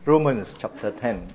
Romans chapter 10.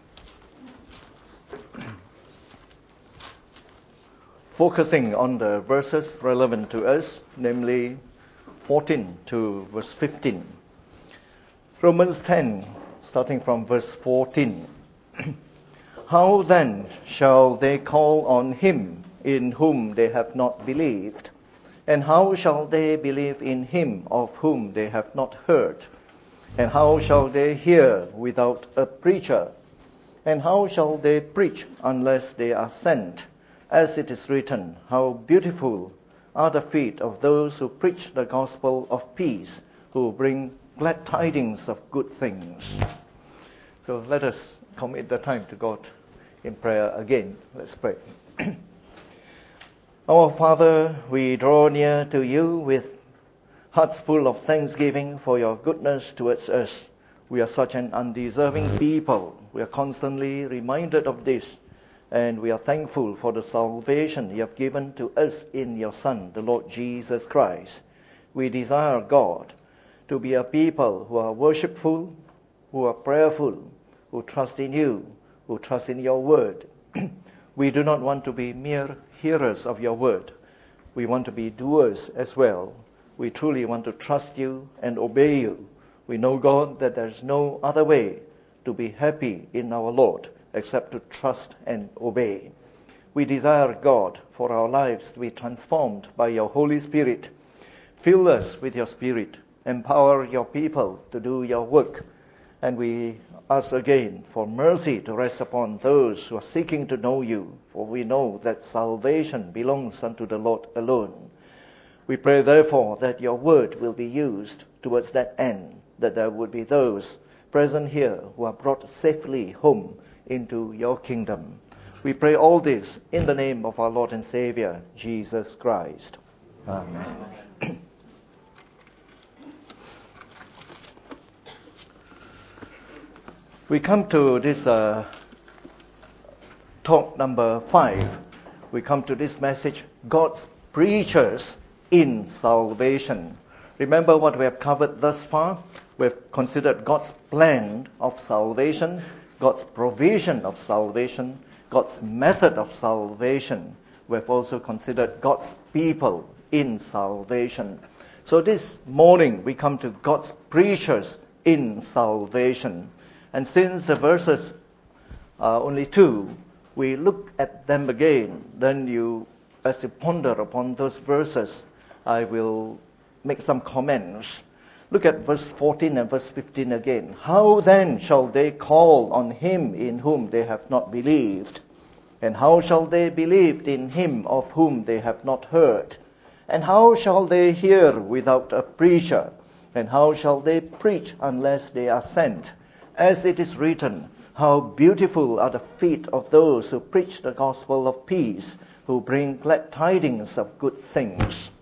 Focusing on the verses relevant to us, namely 14 to verse 15. Romans 10, starting from verse 14. How then shall they call on him in whom they have not believed? And how shall they believe in him of whom they have not heard? And how shall they hear without a preacher? And how shall they preach unless they are sent? As it is written, how beautiful are the feet of those who preach the gospel of peace, who bring glad tidings of good things. So let us commit the time to God in prayer again. Let's pray. Our Father, we draw near to you with hearts full of thanksgiving for your goodness towards us. We are such an undeserving people. We are constantly reminded of this, and we are thankful for the salvation you have given to us in your Son, the Lord Jesus Christ. We desire, God, to be a people who are worshipful, who are prayerful, who trust in you, who trust in your word. We do not want to be mere hearers of your word. We want to be doers as well. We truly want to trust you and obey you. We know, God, that there is no other way to be happy in our Lord except to trust and obey. We desire, God, for our lives to be transformed by your Holy Spirit. Fill us with your Spirit. Empower your people to do your work. And we ask again for mercy to rest upon those who are seeking to know you, for we know that salvation belongs unto the Lord alone. We pray, therefore, that your word will be used towards that end, that there would be those present here who are brought safely home into your kingdom. We pray all this in the name of our Lord and Savior, Jesus Christ. Amen. We come to this talk number 5. We come to this message, God's preachers in salvation. Remember what we have covered thus far? We've considered God's plan of salvation, God's provision of salvation, God's method of salvation. We've also considered God's people in salvation. So this morning we come to God's preachers in salvation. And since the verses are only 2, we look at them again. Then as you ponder upon those verses, I will make some comments. Look at verse 14 and verse 15 again. How then shall they call on him in whom they have not believed? And how shall they believe in him of whom they have not heard? And how shall they hear without a preacher? And how shall they preach unless they are sent? As it is written, how beautiful are the feet of those who preach the gospel of peace, who bring glad tidings of good things.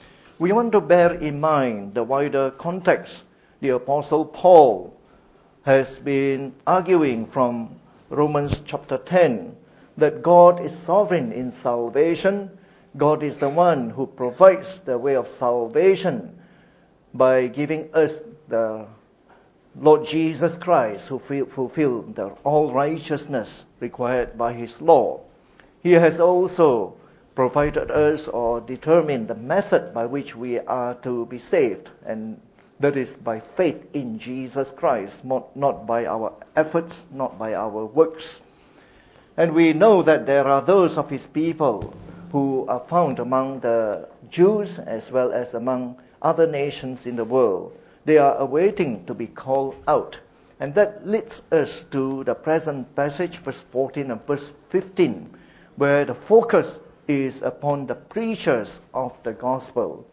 We want to bear in mind the wider context. The Apostle Paul has been arguing from Romans chapter 10 that God is sovereign in salvation. God is the one who provides the way of salvation by giving us the Lord Jesus Christ, who fulfilled the all righteousness required by his law. He has also provided us or determined the method by which we are to be saved, and that is by faith in Jesus Christ, not by our efforts, not by our works. And we know that there are those of his people who are found among the Jews as well as among other nations in the world. They are awaiting to be called out. And that leads us to the present passage, verse 14 and verse 15, where the focus is upon the preachers of the gospel.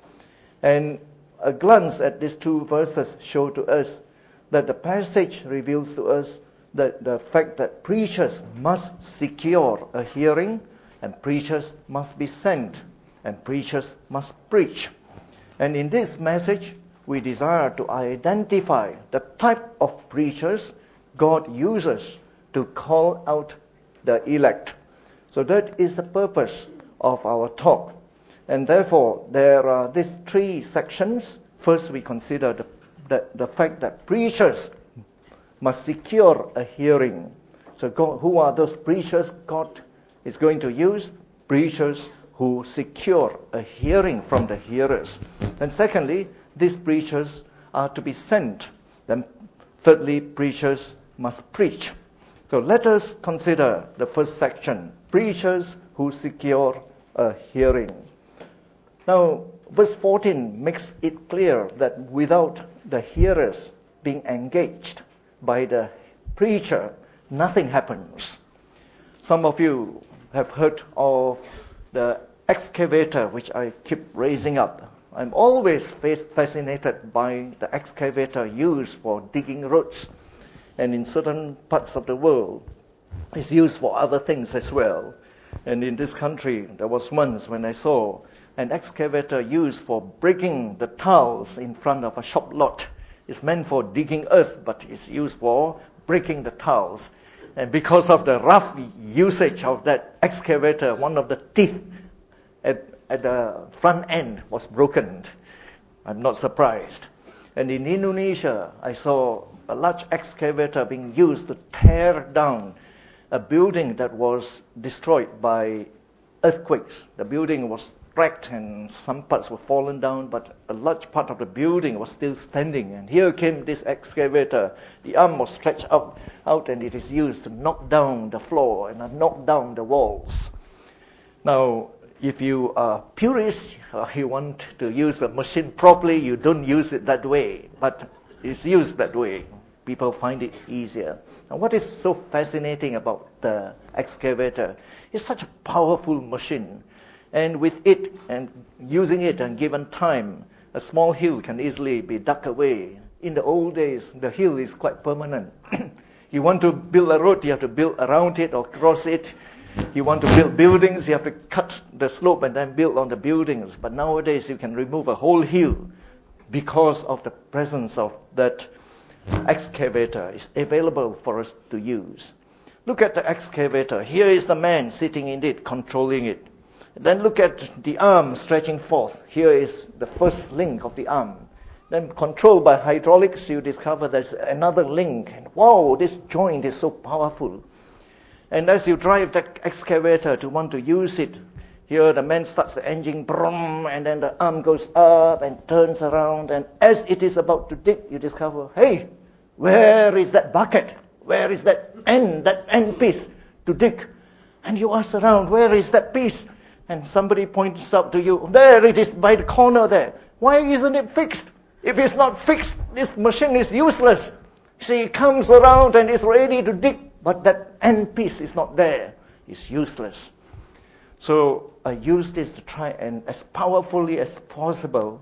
And a glance at these 2 verses show to us that the passage reveals to us that the fact that preachers must secure a hearing, and preachers must be sent, and preachers must preach. And in this message, we desire to identify the type of preachers God uses to call out the elect. So that is the purpose of our talk. And therefore, there are these 3 sections. First, we consider the fact that preachers must secure a hearing. So who are those preachers God is going to use? Preachers who secure a hearing from the hearers. And secondly, these preachers are to be sent. Then thirdly, preachers must preach. So let us consider the first section, preachers who secure a hearing. Now, verse 14 makes it clear that without the hearers being engaged by the preacher, nothing happens. Some of you have heard of the excavator, which I keep raising up. I'm always fascinated by the excavator used for digging roads. And in certain parts of the world, it's used for other things as well. And in this country, there was once when I saw an excavator used for breaking the tiles in front of a shop lot. It's meant for digging earth, but it's used for breaking the tiles. And because of the rough usage of that excavator, one of the teeth at the front end was broken. I'm not surprised. And in Indonesia, I saw a large excavator being used to tear down a building that was destroyed by earthquakes. The building was cracked and some parts were fallen down, but a large part of the building was still standing. And here came this excavator. The arm was stretched out and it is used to knock down the floor and knock down the walls. Now, if you are purist, or you want to use the machine properly, you don't use it that way. But it's used that way. People find it easier. Now, what is so fascinating about the excavator? It's such a powerful machine. And with it, and using it and given time, a small hill can easily be dug away. In the old days, the hill is quite permanent. You want to build a road, you have to build around it or cross it. You want to build buildings, you have to cut the slope and then build on the buildings. But nowadays, you can remove a whole hill because of the presence of that excavator. It's available for us to use. Look at the excavator. Here is the man sitting in it, controlling it. Then look at the arm stretching forth. Here is the first link of the arm. Then controlled by hydraulics, you discover there's another link. And wow, this joint is so powerful. And as you drive that excavator to want to use it, here the man starts the engine, brum, and then the arm goes up and turns around. And as it is about to dig, you discover, hey, where is that bucket? Where is that end piece to dig? And you ask around, where is that piece? And somebody points out to you, there it is by the corner there. Why isn't it fixed? If it's not fixed, this machine is useless. See, it comes around and is ready to dig, but that end piece is not there. It's useless. So I use this to try and, as powerfully as possible,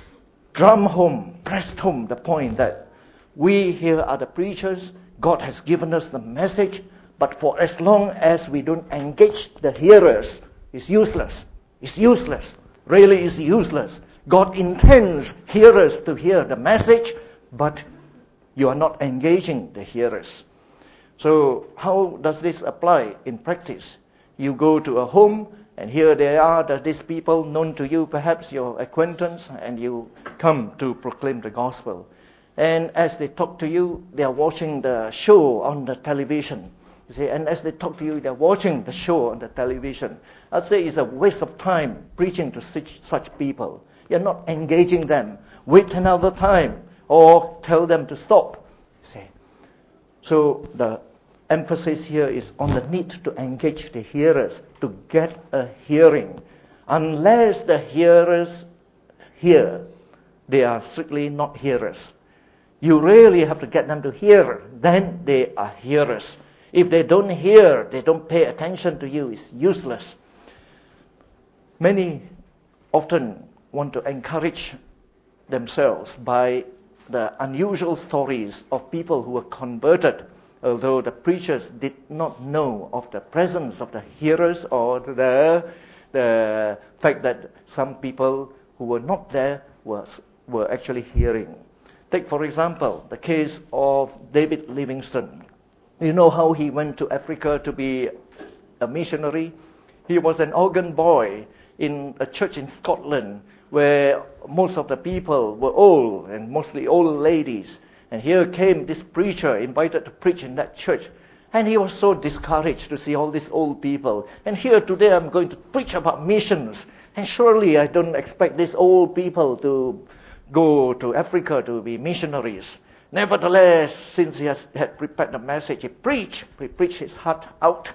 press home the point that we here are the preachers. God has given us the message, but for as long as we don't engage the hearers, it's useless. It's useless. Really, it's useless. God intends hearers to hear the message, but you are not engaging the hearers. So how does this apply in practice? You go to a home, and here they are, these people known to you, perhaps your acquaintance, and you come to proclaim the gospel. And as they talk to you, they are watching the show on the television. You see, and as they talk to you, they're watching the show on the television. I'd say it's a waste of time preaching to such people. You're not engaging them. Wait another time, or tell them to stop. See. So the emphasis here is on the need to engage the hearers, to get a hearing. Unless the hearers hear, they are strictly not hearers. You really have to get them to hear, then they are hearers. If they don't hear, they don't pay attention to you, it's useless. Many often want to encourage themselves by the unusual stories of people who were converted, although the preachers did not know of the presence of the hearers or the fact that some people who were not there were actually hearing. Take, for example, the case of David Livingstone. You know how he went to Africa to be a missionary? He was an organ boy in a church in Scotland where most of the people were old and mostly old ladies. And here came this preacher invited to preach in that church. And he was so discouraged to see all these old people. And here today I'm going to preach about missions. And surely I don't expect these old people to go to Africa to be missionaries. Nevertheless, since he had prepared the message, he preached his heart out.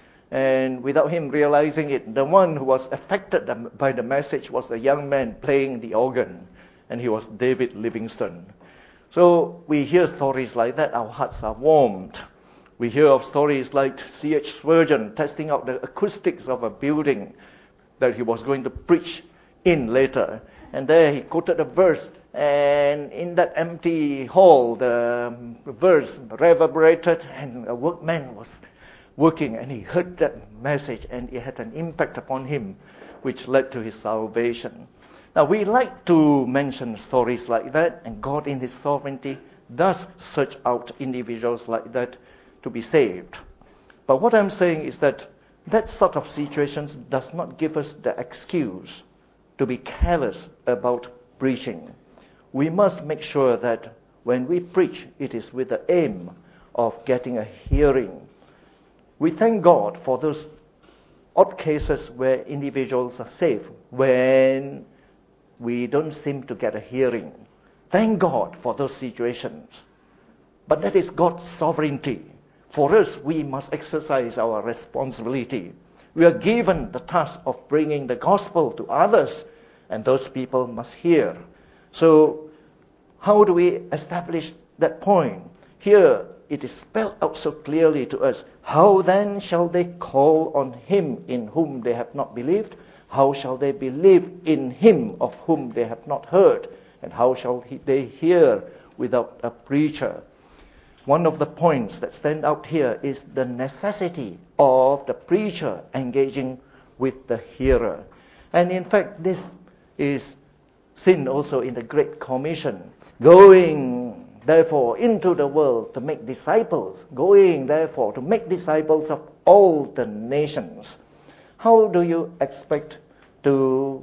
And without him realizing it, the one who was affected by the message was a young man playing the organ. And he was David Livingstone. So we hear stories like that, our hearts are warmed. We hear of stories like C.H. Spurgeon testing out the acoustics of a building that he was going to preach in later. And there he quoted a verse, and in that empty hall, the verse reverberated, and a workman was working, and he heard that message, and it had an impact upon him, which led to his salvation. Now, we like to mention stories like that, and God in His sovereignty does search out individuals like that to be saved. But what I'm saying is that sort of situations does not give us the excuse to be careless about preaching. We must make sure that when we preach, it is with the aim of getting a hearing. We thank God for those odd cases where individuals are saved, when we don't seem to get a hearing. Thank God for those situations. But that is God's sovereignty. For us, we must exercise our responsibility. We are given the task of bringing the gospel to others, and those people must hear. So, how do we establish that point? Here, it is spelled out so clearly to us. How then shall they call on him in whom they have not believed? How shall they believe in him of whom they have not heard? And how shall they hear without a preacher? One of the points that stand out here is the necessity of the preacher engaging with the hearer. And in fact, this is seen also in the Great Commission. Going, therefore, into the world to make disciples. Going, therefore, to make disciples of all the nations. How do you expect to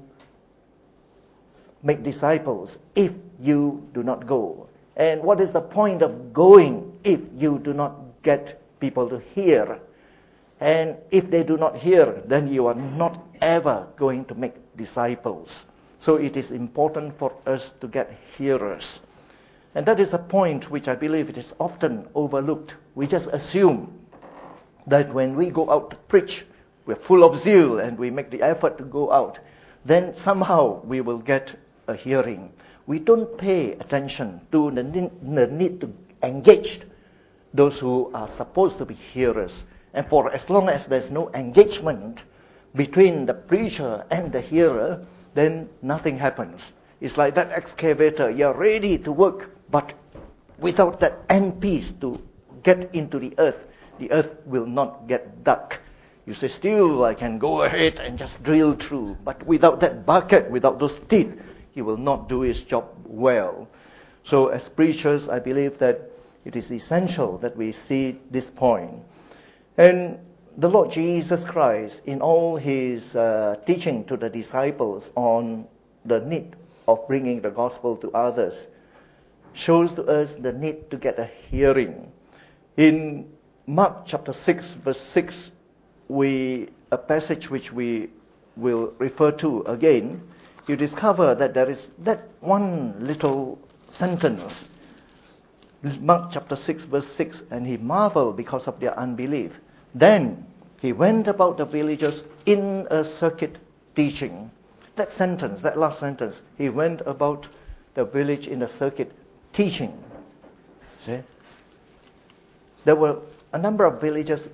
make disciples if you do not go? And what is the point of going if you do not get people to hear? And if they do not hear, then you are not ever going to make disciples. So it is important for us to get hearers. And that is a point which I believe it is often overlooked. We just assume that when we go out to preach, we're full of zeal and we make the effort to go out, then somehow we will get a hearing. We don't pay attention to the need to engage those who are supposed to be hearers. And for as long as there's no engagement between the preacher and the hearer, then nothing happens. It's like that excavator. You're ready to work, but without that end piece to get into the earth will not get dug. You say, still I can go ahead and just drill through. But without that bucket, without those teeth, he will not do his job well. So as preachers, I believe that it is essential that we see this point. And the Lord Jesus Christ, in all his teaching to the disciples on the need of bringing the gospel to others, shows to us the need to get a hearing. In Mark chapter 6, verse 6, a passage which we will refer to again, you discover that there is that one little sentence. Mark chapter 6, verse 6, and he marveled because of their unbelief. Then he went about the villages in a circuit teaching. That sentence, that last sentence, he went about the village in a circuit teaching. See? There were a number of villages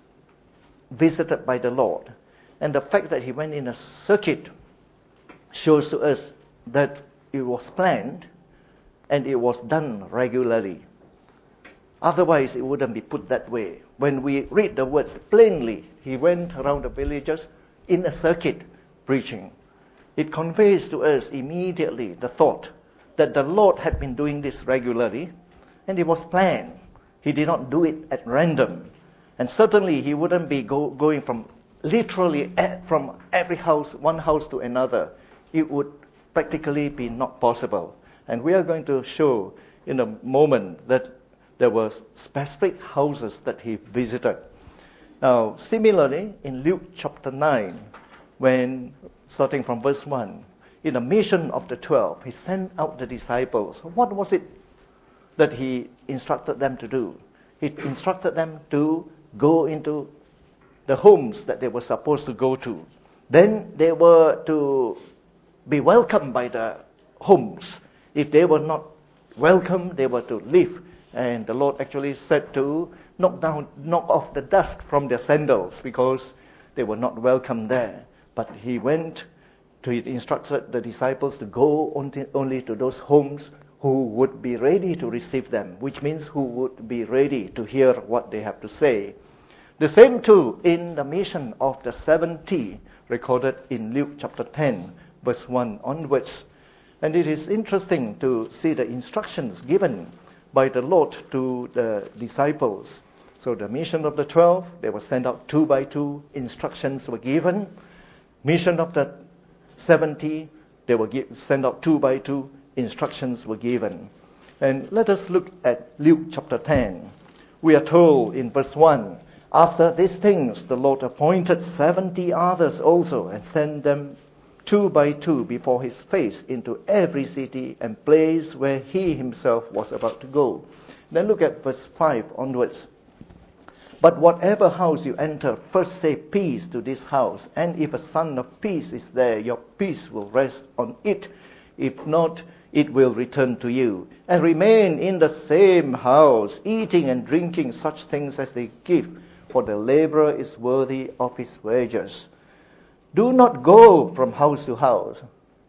visited by the Lord. And the fact that he went in a circuit shows to us that it was planned and it was done regularly. Otherwise, it wouldn't be put that way. When we read the words plainly, he went around the villages in a circuit preaching. It conveys to us immediately the thought that the Lord had been doing this regularly and it was planned. He did not do it at random. And certainly he wouldn't be going from literally from every house, one house to another. It would practically be not possible. And we are going to show in a moment that there were specific houses that he visited. Now, similarly, in Luke chapter 9, when, starting from verse 1, in the mission of the 12, he sent out the disciples. What was it that he instructed them to do? He instructed them to go into the homes that they were supposed to go to. Then they were to be welcomed by the homes. If they were not welcome, they were to leave. And the Lord actually said to knock off the dust from their sandals because they were not welcome there. But he instructed the disciples to go only to those homes who would be ready to receive them, which means who would be ready to hear what they have to say. The same too in the mission of the 70 recorded in Luke chapter 10, verse 1 onwards. And it is interesting to see the instructions given by the Lord to the disciples. So the mission of the 12, they were sent out 2 by 2, instructions were given. Mission of the 70, they were sent out 2 by 2, instructions were given. And let us look at Luke chapter 10. We are told in verse 1, after these things the Lord appointed 70 others also and sent them 2 by 2 before his face into every city and place where he himself was about to go. Then look at verse 5 onwards. But whatever house you enter, first say peace to this house, and if a son of peace is there, your peace will rest on it. If not, it will return to you. And remain in the same house, eating and drinking such things as they give, for the laborer is worthy of his wages. Do not go from house to house.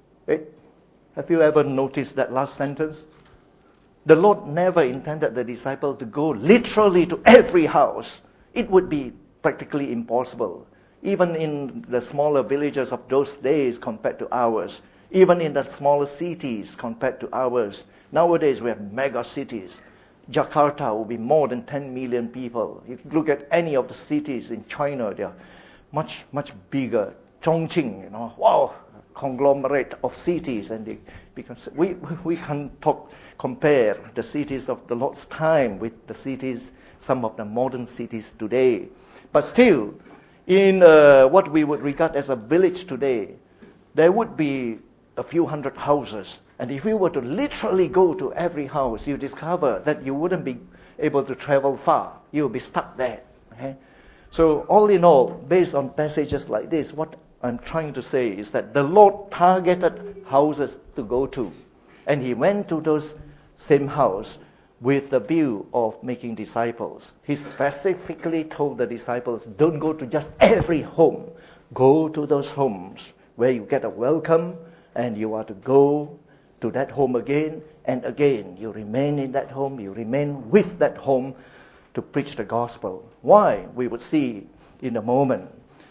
Have you ever noticed that last sentence? The Lord never intended the disciple to go literally to every house. It would be practically impossible. Even in the smaller villages of those days compared to ours. Even in the smaller cities compared to ours. Nowadays we have mega cities. Jakarta will be more than 10 million people. If you look at any of the cities in China, they are much, much bigger. Chongqing, wow, conglomerate of cities, and because we can compare the cities of the Lord's time with the cities, some of the modern cities today. But still, in what we would regard as a village today, there would be a few hundred houses. And if you were to literally go to every house, you discover that you wouldn't be able to travel far. You'll be stuck there. Okay? So all in all, based on passages like this, what I'm trying to say is that the Lord targeted houses to go to. And he went to those same house with the view of making disciples. He specifically told the disciples, don't go to just every home. Go to those homes where you get a welcome and you are to go to that home again and again. You remain in that home, you remain with that home to preach the gospel. Why? We would see in a moment.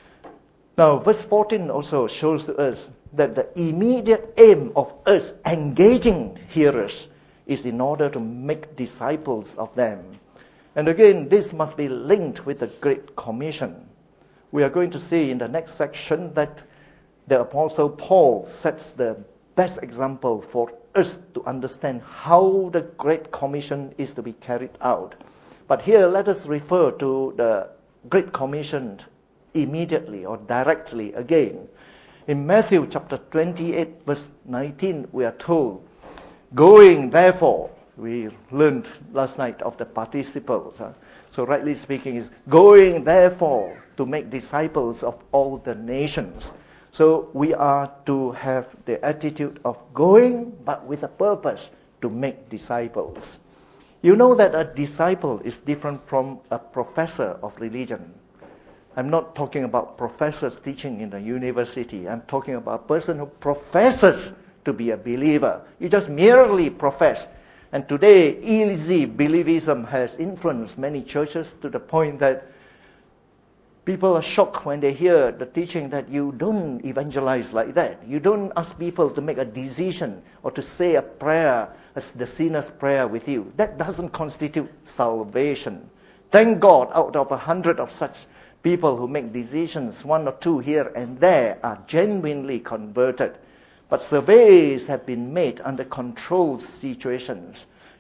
Now, verse 14 also shows to us that the immediate aim of us engaging hearers is in order to make disciples of them. And again, this must be linked with the Great Commission. We are going to see in the next section that the Apostle Paul sets the best example for us to understand how the Great Commission is to be carried out. But here, let us refer to the Great Commission immediately or directly again. In Matthew chapter 28, verse 19, we are told, going therefore, we learned last night of the participles. So rightly speaking is going therefore to make disciples of all the nations. So we are to have the attitude of going, but with a purpose to make disciples. You know that a disciple is different from a professor of religion. I'm not talking about professors teaching in the university. I'm talking about a person who professes to be a believer. You just merely profess. And today, easy believism has influenced many churches to the point that people are shocked when they hear the teaching that you don't evangelize like that. You don't ask people to make a decision or to say a prayer, as the sinner's prayer with you. That doesn't constitute salvation. Thank God, out of 100 of such people who make decisions, 1 or 2 here and there are genuinely converted. But surveys have been made under controlled situations.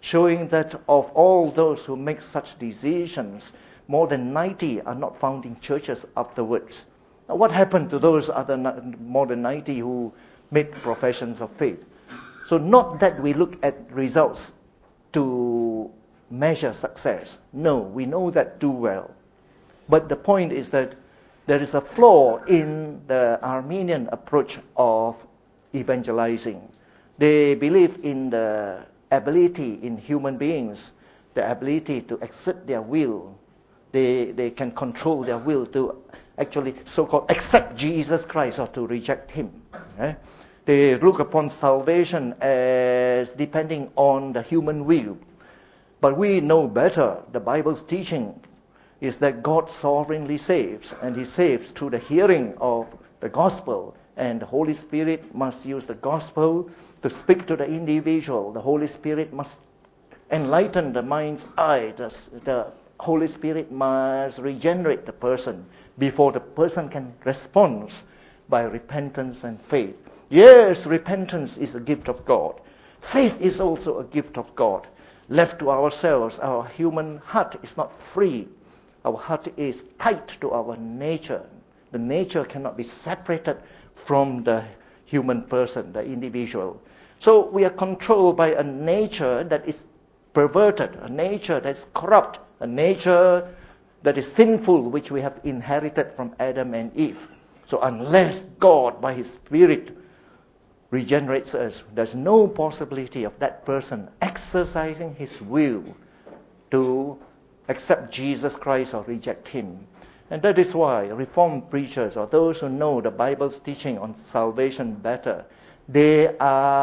showing that of all those who make such decisions, more than 90 are not found in churches afterwards. Now, what happened to those other more than 90 who made professions of faith? So not that we look at results to measure success. No, we know that too well. But the point is that there is a flaw in the Arminian approach of evangelizing. They believe in the ability in human beings, the ability to exert their will. They can control their will to actually so-called accept Jesus Christ or to reject him. Okay? They look upon salvation as depending on the human will. But we know better. The Bible's teaching is that God sovereignly saves, and he saves through the hearing of the gospel. And the Holy Spirit must use the gospel to speak to the individual. The Holy Spirit must enlighten the mind's eye. The Holy Spirit must regenerate the person before the person can respond by repentance and faith. Yes, repentance is a gift of God. Faith is also a gift of God. Left to ourselves, our human heart is not free. Our heart is tied to our nature. The nature cannot be separated from the human person, the individual. So we are controlled by a nature that is perverted, a nature that is corrupt, a nature that is sinful, which we have inherited from Adam and Eve. So unless God, by his Spirit, regenerates us, there's no possibility of that person exercising his will to accept Jesus Christ or reject him. And that is why Reformed preachers, or those who know the Bible's teaching on salvation better, they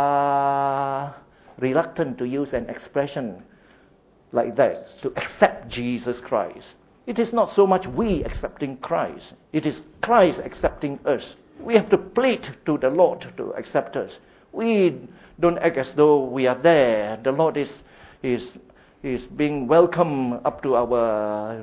are reluctant to use an expression like that, to accept Jesus Christ. It is not so much we accepting Christ. It is Christ accepting us. We have to plead to the Lord to accept us. We don't act as though we are there. The Lord is being welcome up to our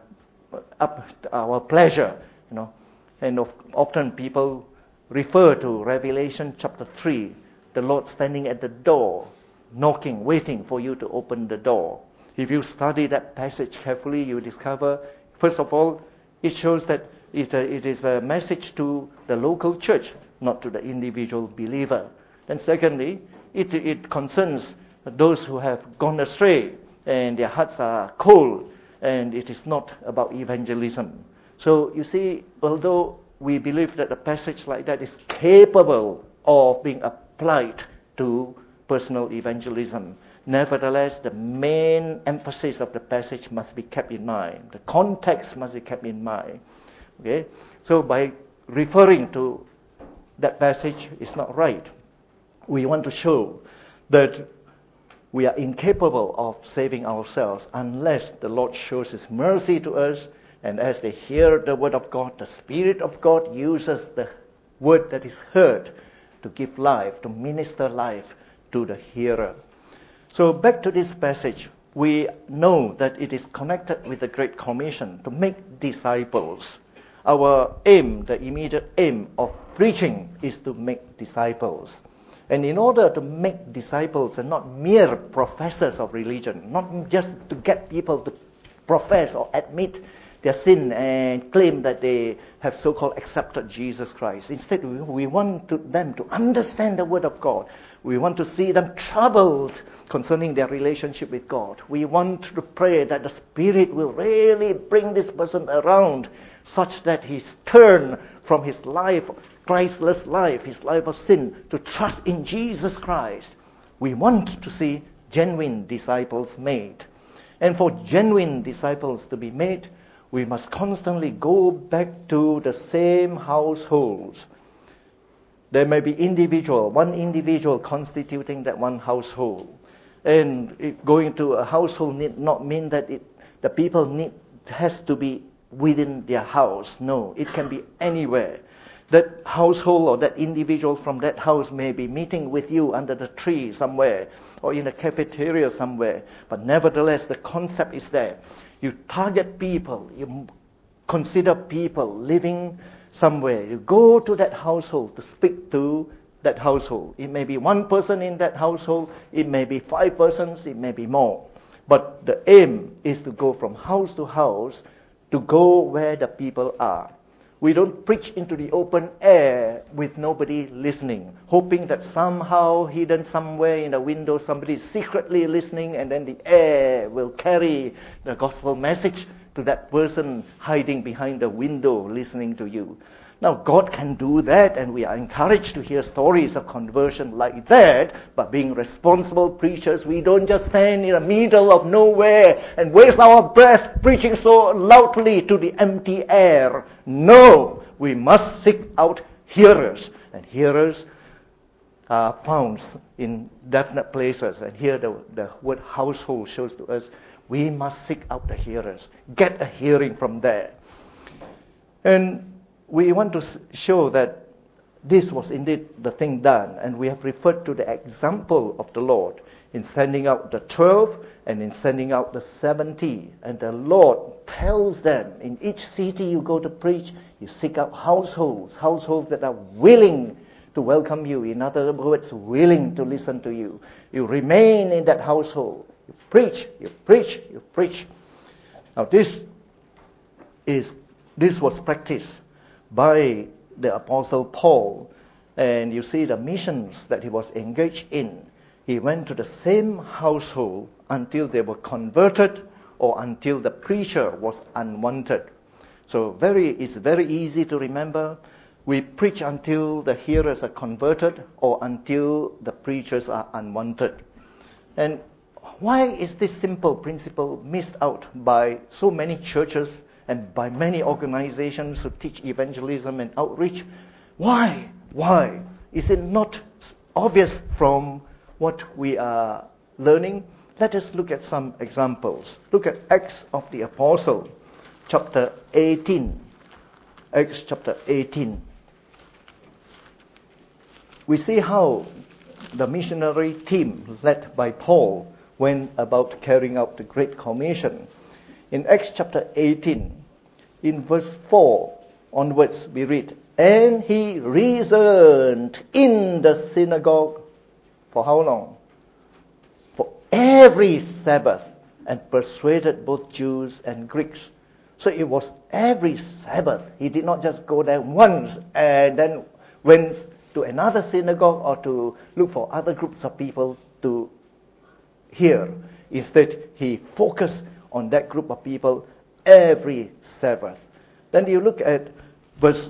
pleasure, you know. And often people refer to Revelation chapter 3, the Lord standing at the door, knocking, waiting for you to open the door. If you study that passage carefully, you discover, first of all, it shows that it is a message to the local church, not to the individual believer. Then secondly, it concerns those who have gone astray and their hearts are cold, and it is not about evangelism. So you see, although we believe that a passage like that is capable of being applied to personal evangelism, nevertheless, the main emphasis of the passage must be kept in mind. The context must be kept in mind. Okay? So by referring to that passage is not right. We want to show that we are incapable of saving ourselves unless the Lord shows his mercy to us, and as they hear the word of God, the Spirit of God uses the word that is heard to give life, to minister life to the hearer. So back to this passage, we know that it is connected with the Great Commission to make disciples. Our aim, the immediate aim of preaching, is to make disciples. And in order to make disciples and not mere professors of religion, not just to get people to profess or admit their sin and claim that they have so-called accepted Jesus Christ. Instead, we want them to understand the Word of God. We want to see them troubled concerning their relationship with God. We want to pray that the Spirit will really bring this person around such that he's turned from his life, Christless life, his life of sin, to trust in Jesus Christ. We want to see genuine disciples made. And for genuine disciples to be made, we must constantly go back to the same households. There may be one individual constituting that one household. And going to a household need not mean that the people has to be within their house. No, it can be anywhere. That household or that individual from that house may be meeting with you under the tree somewhere or in a cafeteria somewhere. But nevertheless, the concept is there. You target people, you consider people living somewhere. You go to that household to speak to that household. It may be one person in that household, it may be 5 persons, it may be more. But the aim is to go from house to house, to go where the people are. We don't preach into the open air with nobody listening, hoping that somehow hidden somewhere in a window somebody is secretly listening, and then the air will carry the gospel message to that person hiding behind the window listening to you. Now, God can do that, and we are encouraged to hear stories of conversion like that, but being responsible preachers, we don't just stand in the middle of nowhere and waste our breath preaching so loudly to the empty air. No, we must seek out hearers, and hearers are found in definite places. And here the word household shows to us we must seek out the hearers, get a hearing from there. And we want to show that this was indeed the thing done, and we have referred to the example of the Lord in sending out the 12 and in sending out the 70. And the Lord tells them, in each city you go to preach, you seek out households that are willing to welcome you. In other words, willing to listen to you. You remain in that household. You preach, you preach, you preach. Now this was practiced by the Apostle Paul, and you see the missions that he was engaged in. He went to the same household until they were converted or until the preacher was unwanted. So it's very easy to remember. We preach until the hearers are converted or until the preachers are unwanted. And why is this simple principle missed out by so many churches and by many organizations who teach evangelism and outreach? Why? Why? Is it not obvious from what we are learning? Let us look at some examples. Look at Acts of the Apostle, chapter 18. Acts chapter 18. We see how the missionary team led by Paul went about carrying out the Great Commission. In Acts chapter 18, in verse 4 onwards, we read, "And he reasoned in the synagogue," for how long? "For every Sabbath, and persuaded both Jews and Greeks." So it was every Sabbath. He did not just go there once and then went to another synagogue or to look for other groups of people to hear. Instead, he focused on that group of people every Sabbath. Then you look at verse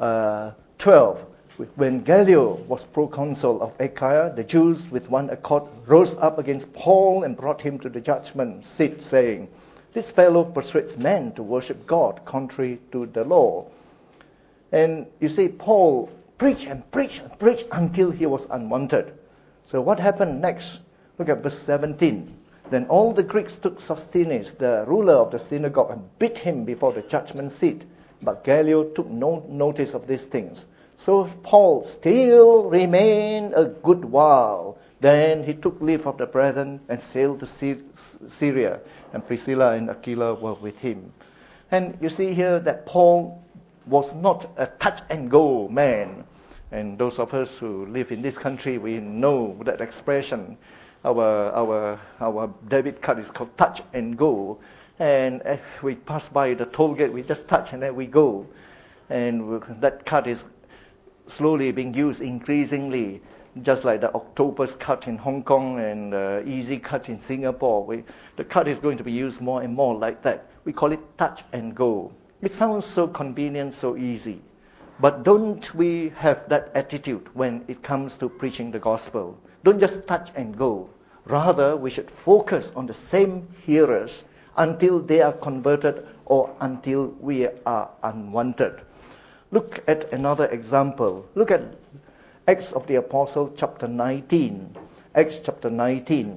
12. When Gallio was proconsul of Achaia, the Jews with one accord rose up against Paul and brought him to the judgment seat, saying, "This fellow persuades men to worship God contrary to the law." And you see, Paul preached and preached and preached until he was unwanted. So what happened next? Look at verse 17. "Then all the Greeks took Sosthenes, the ruler of the synagogue, and beat him before the judgment seat. But Gallio took no notice of these things. So Paul still remained a good while. Then he took leave of the brethren and sailed to Syria, and Priscilla and Aquila were with him." And you see here that Paul was not a touch-and-go man. And those of us who live in this country, we know that expression. Our debit card is called touch and go, and we pass by the toll gate, we just touch and then we go, and that card is slowly being used increasingly, just like the Octopus card in Hong Kong and Easy card in Singapore. The card is going to be used more and more like that. We call it touch and go. It sounds so convenient, so easy. But don't we have that attitude when it comes to preaching the gospel? Don't just touch and go. Rather, we should focus on the same hearers until they are converted or until we are unwanted. Look at another example. Look at Acts of the Apostle, chapter 19. Acts chapter 19.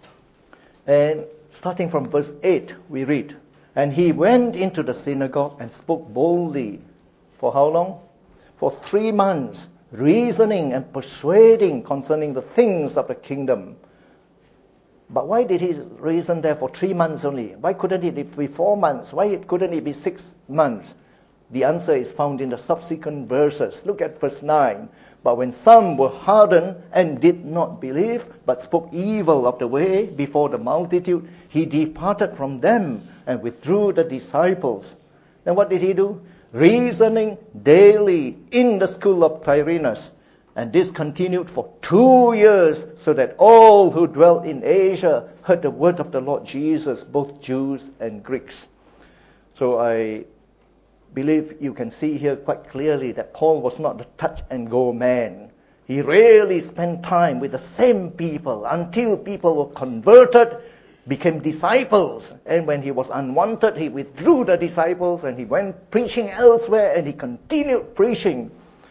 And starting from verse 8, we read, "And he went into the synagogue and spoke boldly." For how long? For 3 months, reasoning and persuading concerning the things of the kingdom. But why did he reason there for 3 months only? Why couldn't it be 4 months? Why couldn't it be 6 months? The answer is found in the subsequent verses. Look at verse 9. But when some were hardened and did not believe, but spoke evil of the way before the multitude, he departed from them and withdrew the disciples. Then what did he do? Reasoning daily in the school of Tyrannus. And this continued for 2 years, so that all who dwelt in Asia heard the word of the Lord Jesus, both Jews and Greeks. So I believe you can see here quite clearly that Paul was not the touch-and-go man. He really spent time with the same people until people were converted, became disciples. And when he was unwanted, he withdrew the disciples and he went preaching elsewhere and he continued preaching.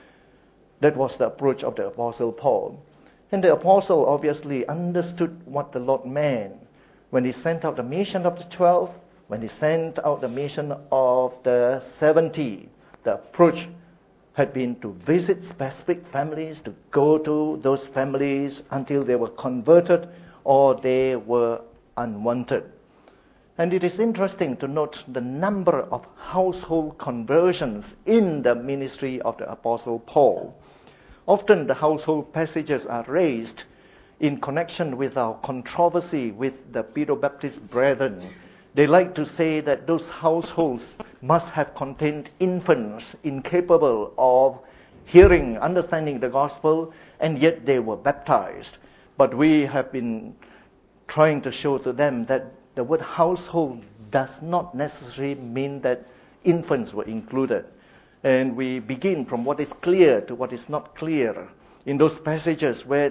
That was the approach of the Apostle Paul. And the Apostle obviously understood what the Lord meant when he sent out the mission of the 12, when he sent out the mission of the 70. The approach had been to visit specific families, to go to those families until they were converted or they were unwanted. And it is interesting to note the number of household conversions in the ministry of the Apostle Paul. Often the household passages are raised in connection with our controversy with the Pedro-Baptist brethren. They like to say that those households must have contained infants incapable of hearing, understanding the gospel, and yet they were baptized. But we have been trying to show to them that the word household does not necessarily mean that infants were included. And we begin from what is clear to what is not clear. In those passages where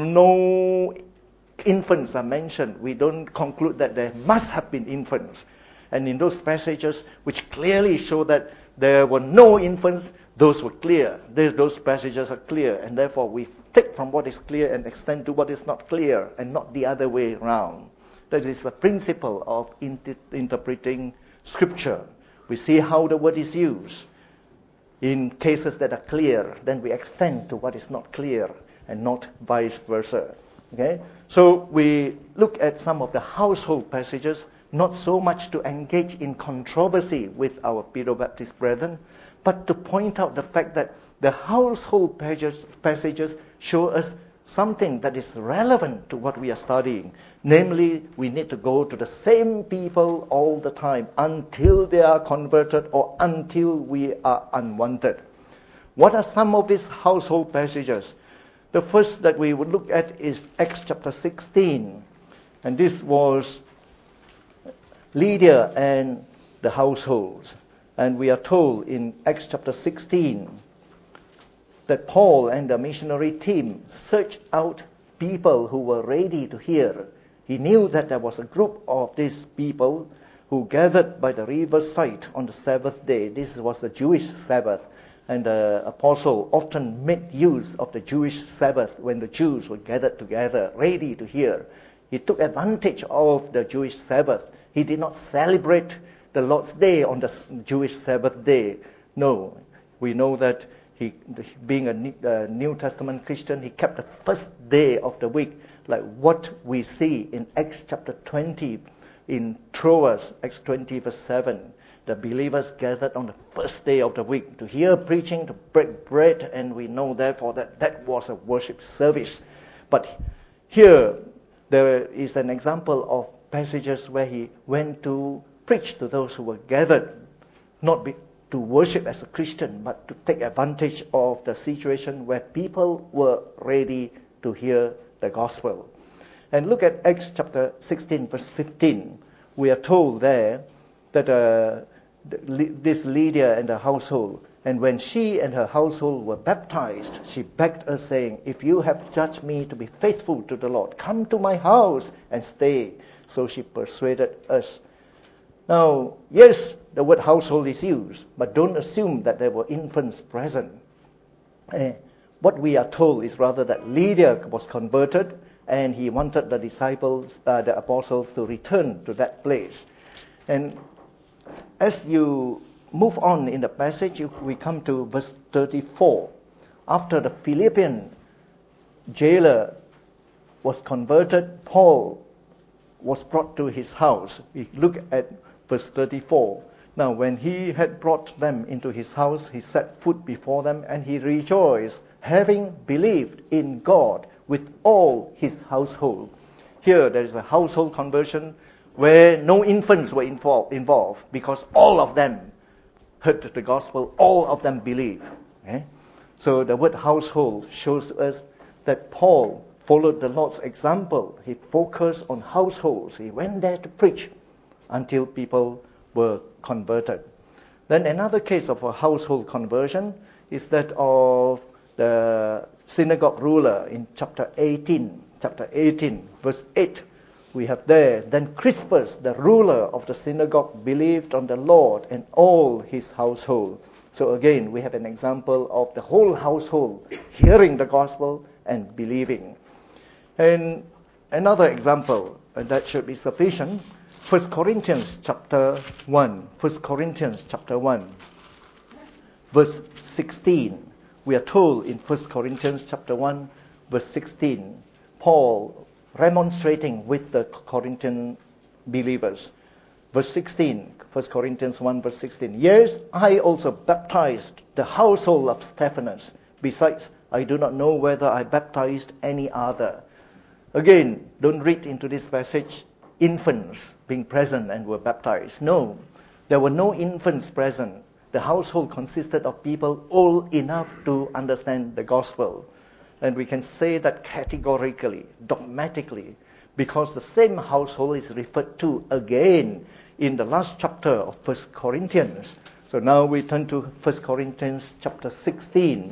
no infants are mentioned, we don't conclude that there must have been infants. And in those passages which clearly show that there were no infants, those were clear. Those passages are clear, and therefore we take from what is clear and extend to what is not clear, and not the other way around. That is the principle of interpreting Scripture. We see how the word is used. In cases that are clear, then we extend to what is not clear, and not vice versa. Okay? So we look at some of the household passages, not so much to engage in controversy with our Pedro-Baptist brethren, but to point out the fact that the household passages show us something that is relevant to what we are studying. Namely, we need to go to the same people all the time until they are converted or until we are unwanted. What are some of these household passages? The first that we would look at is Acts chapter 16. And this was Lydia and the households. And we are told in Acts chapter 16 that Paul and the missionary team searched out people who were ready to hear. He knew that there was a group of these people who gathered by the riverside on the Sabbath day. This was the Jewish Sabbath. And the apostle often made use of the Jewish Sabbath when the Jews were gathered together, ready to hear. He took advantage of the Jewish Sabbath. He did not celebrate the Lord's Day on the Jewish Sabbath day. No, we know that he, being a New Testament Christian, he kept the first day of the week, like what we see in Acts chapter 20 in Troas, Acts 20 verse 7. The believers gathered on the first day of the week to hear preaching, to break bread, and we know therefore that that was a worship service. But here there is an example of passages where he went to preach to those who were gathered, not to worship as a Christian, but to take advantage of the situation where people were ready to hear the gospel. And look at Acts chapter 16 verse 15. We are told there that this Lydia and her household, and when she and her household were baptized, she begged us, saying, "If you have judged me to be faithful to the Lord, come to my house and stay." So she persuaded us. Now, yes, the word household is used, but don't assume that there were infants present. What we are told is rather that Lydia was converted, and he wanted the disciples, the apostles, to return to that place. And as you move on in the passage, we come to verse 34. After the Philippian jailer was converted, Paul was brought to his house. We look at verse 34. Now, when he had brought them into his house, he set food before them, and he rejoiced, having believed in God with all his household. Here, there is a household conversion where no infants were involved because all of them heard the gospel, all of them believed. Okay? So the word household shows us that Paul followed the Lord's example. He focused on households. He went there to preach until people were converted. Then another case of a household conversion is that of the synagogue ruler in chapter 18, verse 8. We have there, then Crispus, the ruler of the synagogue, believed on the Lord and all his household. So again, we have an example of the whole household hearing the gospel and believing. And another example, and that should be sufficient, 1 Corinthians chapter 1, verse 16. We are told in 1 Corinthians chapter 1, verse 16, Paul remonstrating with the Corinthian believers. Verse 16, 1 Corinthians 1, verse 16. Yes, I also baptized the household of Stephanas. Besides, I do not know whether I baptized any other. Again, don't read into this passage infants being present and were baptized. No, there were no infants present. The household consisted of people old enough to understand the gospel. And we can say that categorically, dogmatically, because the same household is referred to again in the last chapter of 1 Corinthians. So now we turn to 1 Corinthians chapter 16.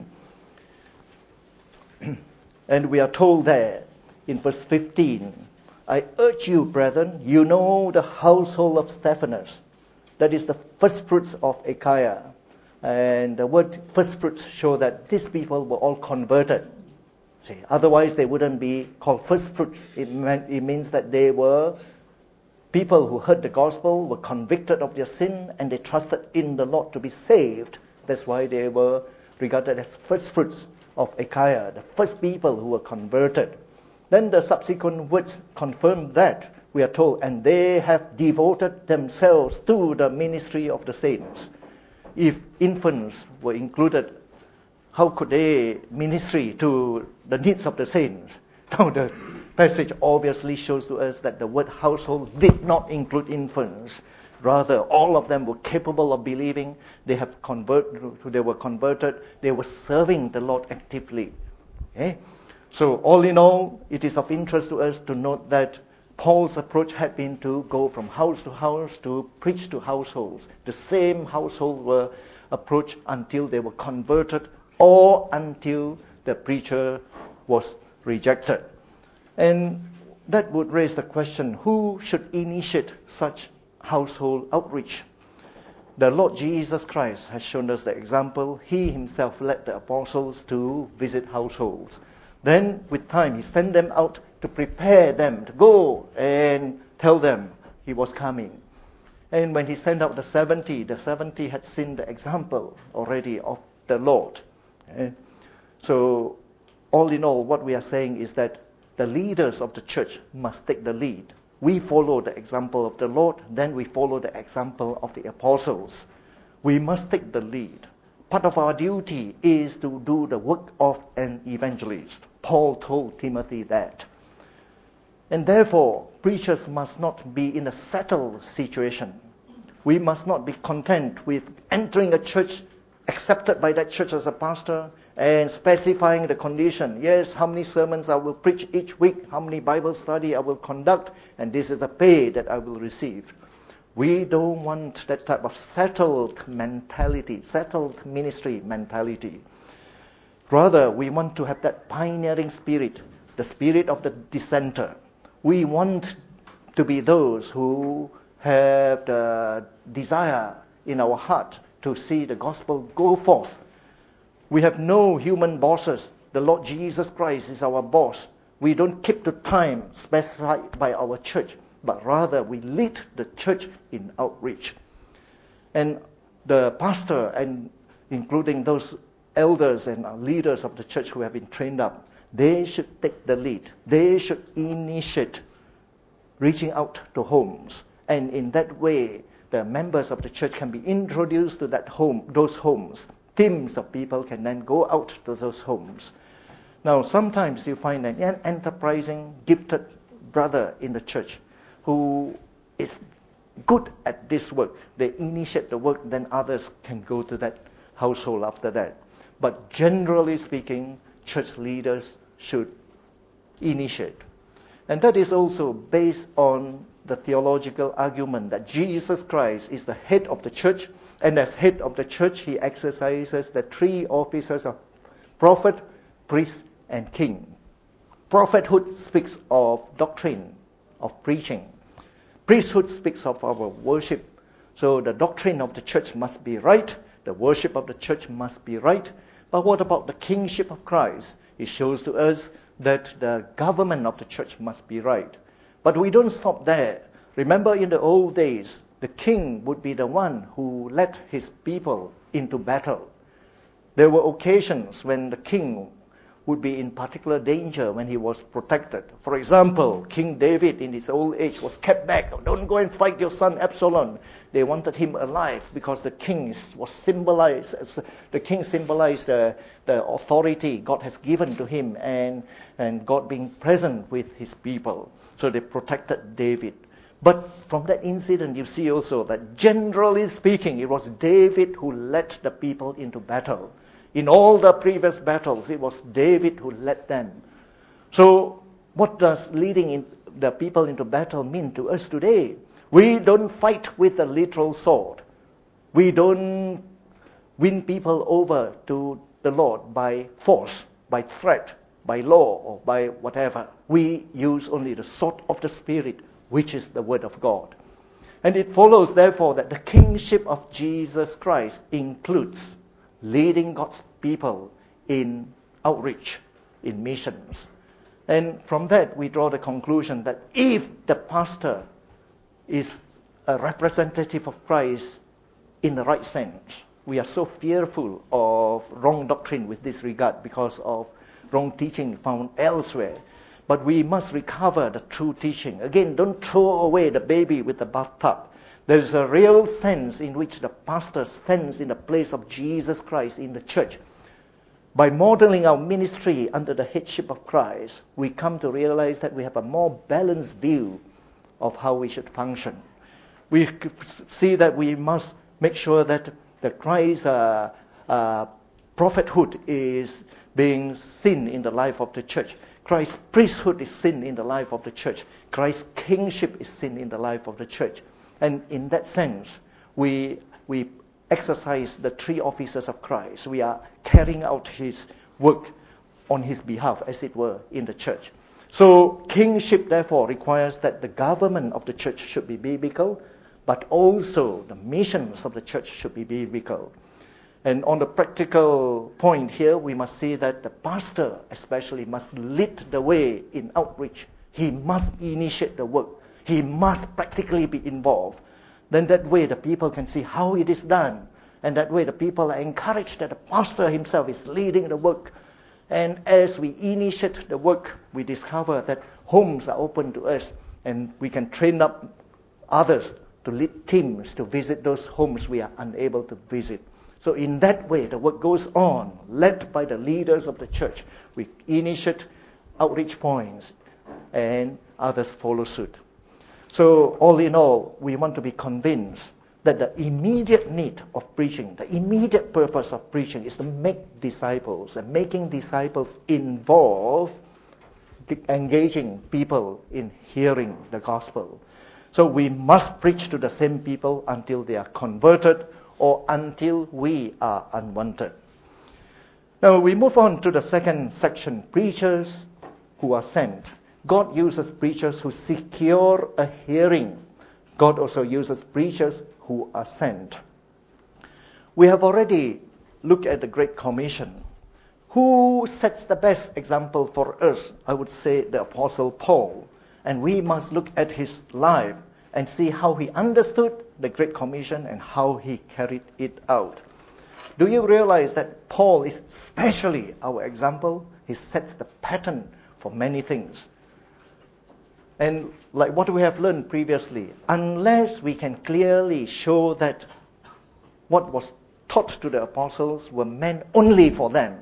And we are told there in verse 15, I urge you, brethren, you know the household of Stephanas. That is the first fruits of Achaia. And the word first fruits show that these people were all converted. See, otherwise they wouldn't be called first fruits. It means that they were people who heard the gospel, were convicted of their sin, and they trusted in the Lord to be saved. That's why they were regarded as first fruits of Achaia, the first people who were converted. Then the subsequent words confirm that. We are told, and they have devoted themselves to the ministry of the saints. If infants were included, how could they ministry to the needs of the saints? Now the passage obviously shows to us that the word household did not include infants. Rather, all of them were capable of believing. They were converted. They were serving the Lord actively. Okay? So all in all, it is of interest to us to note that Paul's approach had been to go from house to house to preach to households. The same household were approached until they were converted or until the preacher was rejected. And that would raise the question, who should initiate such household outreach? The Lord Jesus Christ has shown us the example. He himself led the apostles to visit households. Then, with time, he sent them out to prepare them to go and tell them he was coming. And when he sent out the 70 had seen the example already of the Lord. So, all in all, what we are saying is that the leaders of the church must take the lead. We follow the example of the Lord, then we follow the example of the apostles. We must take the lead. Part of our duty is to do the work of an evangelist. Paul told Timothy that. And therefore, preachers must not be in a settled situation. We must not be content with entering a church, accepted by that church as a pastor, and specifying the condition. Yes, how many sermons I will preach each week, how many Bible study I will conduct, and this is the pay that I will receive. We don't want that type of settled mentality, settled ministry mentality. Rather, we want to have that pioneering spirit, the spirit of the dissenter. We want to be those who have the desire in our heart to see the gospel go forth. We have no human bosses. The Lord Jesus Christ is our boss. We don't keep to time specified by our church, but rather we lead the church in outreach. And the pastor, and including those elders and leaders of the church who have been trained up, they should take the lead. They should initiate reaching out to homes. And in that way, the members of the church can be introduced to those homes. Teams of people can then go out to those homes. Now, sometimes you find an enterprising, gifted brother in the church who is good at this work. They initiate the work, then others can go to that household after that. But generally speaking, church leaders should initiate. And that is also based on the theological argument that Jesus Christ is the head of the church, and as head of the church, he exercises the three offices of prophet, priest, and king. Prophethood speaks of doctrine, of preaching. Priesthood speaks of our worship. So the doctrine of the church must be right, the worship of the church must be right. But what about the kingship of Christ? It shows to us that the government of the church must be right. But we don't stop there. Remember, in the old days, the king would be the one who led his people into battle. There were occasions when the king would be in particular danger when he was protected. For example, King David in his old age was kept back. Don't go and fight your son Absalom. They wanted him alive because the king was symbolized. The king symbolized the authority God has given to him and God being present with his people. So they protected David. But from that incident, you see also that generally speaking, it was David who led the people into battle. In all the previous battles, it was David who led them. So what does leading the people into battle mean to us today? We don't fight with a literal sword. We don't win people over to the Lord by force, by threat, by law, or by whatever. We use only the sword of the Spirit, which is the Word of God. And it follows, therefore, that the kingship of Jesus Christ includes leading God's people in outreach, in missions. And from that, we draw the conclusion that if the pastor is a representative of Christ in the right sense, we are so fearful of wrong doctrine with this regard because of wrong teaching found elsewhere. But we must recover the true teaching. Again, don't throw away the baby with the bathtub. There is a real sense in which the pastor stands in the place of Jesus Christ in the church. By modeling our ministry under the headship of Christ, we come to realize that we have a more balanced view of how we should function. We see that we must make sure that the Christ's prophethood is being seen in the life of the church. Christ's priesthood is seen in the life of the church. Christ's kingship is seen in the life of the church. And in that sense, we exercise the three offices of Christ. We are carrying out his work on his behalf, as it were, in the church. So kingship, therefore, requires that the government of the church should be biblical, but also the missions of the church should be biblical. And on the practical point here, we must see that the pastor especially must lead the way in outreach. He must initiate the work. He must practically be involved. Then that way the people can see how it is done. And that way the people are encouraged that the pastor himself is leading the work. And as we initiate the work, we discover that homes are open to us and we can train up others to lead teams to visit those homes we are unable to visit. So in that way, the work goes on, led by the leaders of the church. We initiate outreach points and others follow suit. So all in all, we want to be convinced that the immediate need of preaching, the immediate purpose of preaching is to make disciples, and making disciples involve engaging people in hearing the gospel. So we must preach to the same people until they are converted or until we are unwanted. Now we move on to the second section, preachers who are sent. God uses preachers who secure a hearing. God also uses preachers who are sent. We have already looked at the Great Commission. Who sets the best example for us? I would say the Apostle Paul. And we must look at his life and see how he understood the Great Commission and how he carried it out. Do you realize that Paul is especially our example? He sets the pattern for many things. And like what we have learned previously, unless we can clearly show that what was taught to the apostles were meant only for them,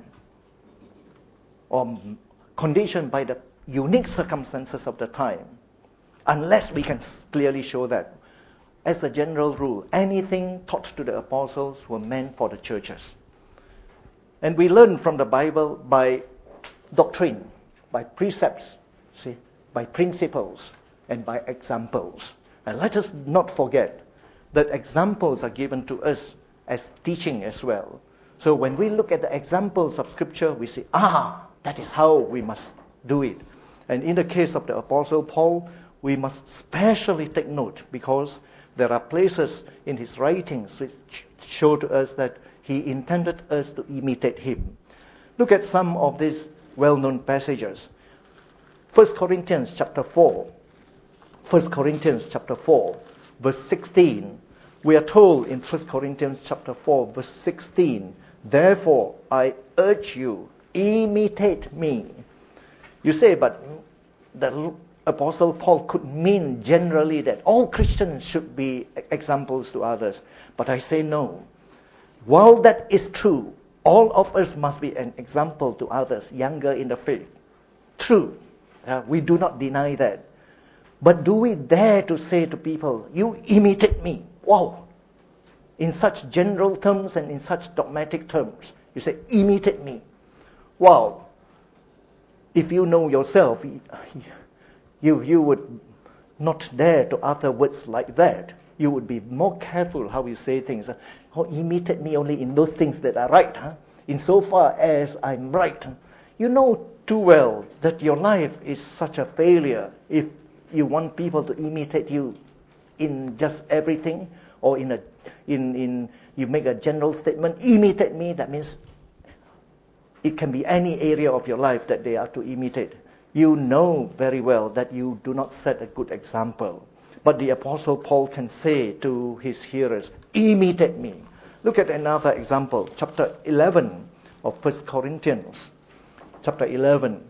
or conditioned by the unique circumstances of the time, unless we can clearly show that, as a general rule, anything taught to the apostles were meant for the churches. And we learn from the Bible by doctrine, by precepts, by principles, and by examples. And let us not forget that examples are given to us as teaching as well. So when we look at the examples of Scripture, we say, that is how we must do it. And in the case of the Apostle Paul, we must specially take note, because there are places in his writings which show to us that he intended us to imitate him. Look at some of these well-known passages. 1 Corinthians chapter 4. 1 Corinthians chapter 4, verse 16. We are told in 1 Corinthians chapter 4, verse 16, therefore I urge you, imitate me. You say, but the Apostle Paul could mean generally that all Christians should be examples to others. But I say no. While that is true, all of us must be an example to others younger in the faith. True. We do not deny that. But do we dare to say to people, you imitate me? Wow. In such general terms and in such dogmatic terms. You say, imitate me. Wow. If you know yourself, you would not dare to utter words like that. You would be more careful how you say things. Imitate me only in those things that are right. Insofar as I'm right. You know too well that your life is such a failure if you want people to imitate you in just everything, or in you make a general statement, imitate me. That means it can be any area of your life that they are to imitate. You know very well that you do not set a good example. But the Apostle Paul can say to his hearers, imitate me. Look at another example, chapter 11 of 1 Corinthians. Chapter 11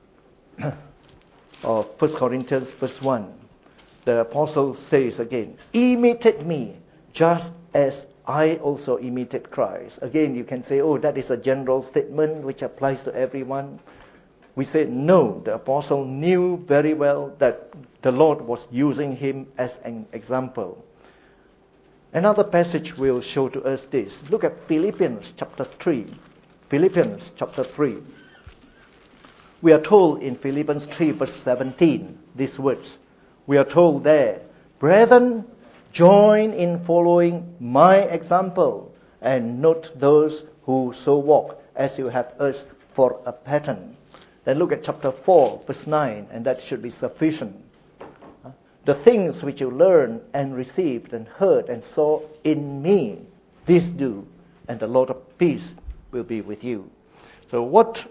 of 1 Corinthians verse 1. The Apostle says again, imitate me just as I also imitate Christ. Again, you can say, that is a general statement which applies to everyone. We say, no, the Apostle knew very well that the Lord was using him as an example. Another passage will show to us this. Look at Philippians chapter 3. Philippians chapter 3. We are told in Philippians 3 verse 17, these words. We are told there, brethren, join in following my example and note those who so walk as you have us for a pattern. Then look at chapter 4 verse 9, and that should be sufficient. The things which you learned and received and heard and saw in me, this do, and the Lord of peace will be with you. So what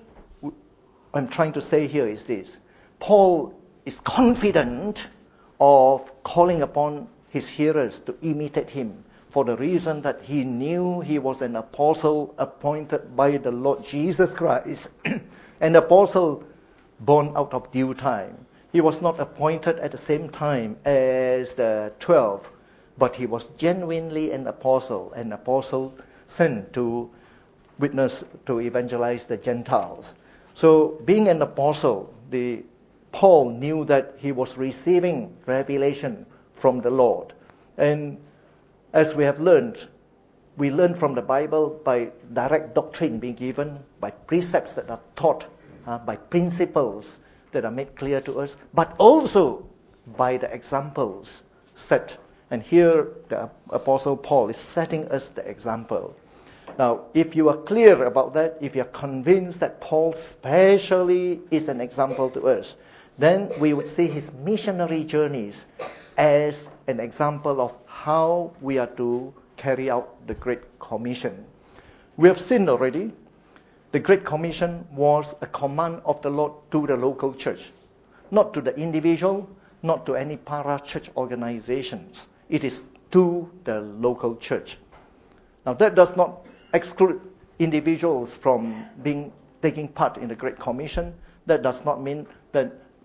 I'm trying to say here is this. Paul is confident of calling upon his hearers to imitate him for the reason that he knew he was an apostle appointed by the Lord Jesus Christ, an apostle born out of due time. He was not appointed at the same time as the 12, but he was genuinely an apostle sent to witness, to evangelize the Gentiles. So being an apostle, Paul knew that he was receiving revelation from the Lord. And as we have learned, we learn from the Bible by direct doctrine being given, by precepts that are taught, by principles that are made clear to us, but also by the examples set. And here the Apostle Paul is setting us the example. Now, if you are clear about that, if you are convinced that Paul specially is an example to us, then we would see his missionary journeys as an example of how we are to carry out the Great Commission. We have seen already, the Great Commission was a command of the Lord to the local church, not to the individual, not to any para-church organizations. It is to the local church. Now that does not exclude individuals from taking part in the Great Commission. That does not mean that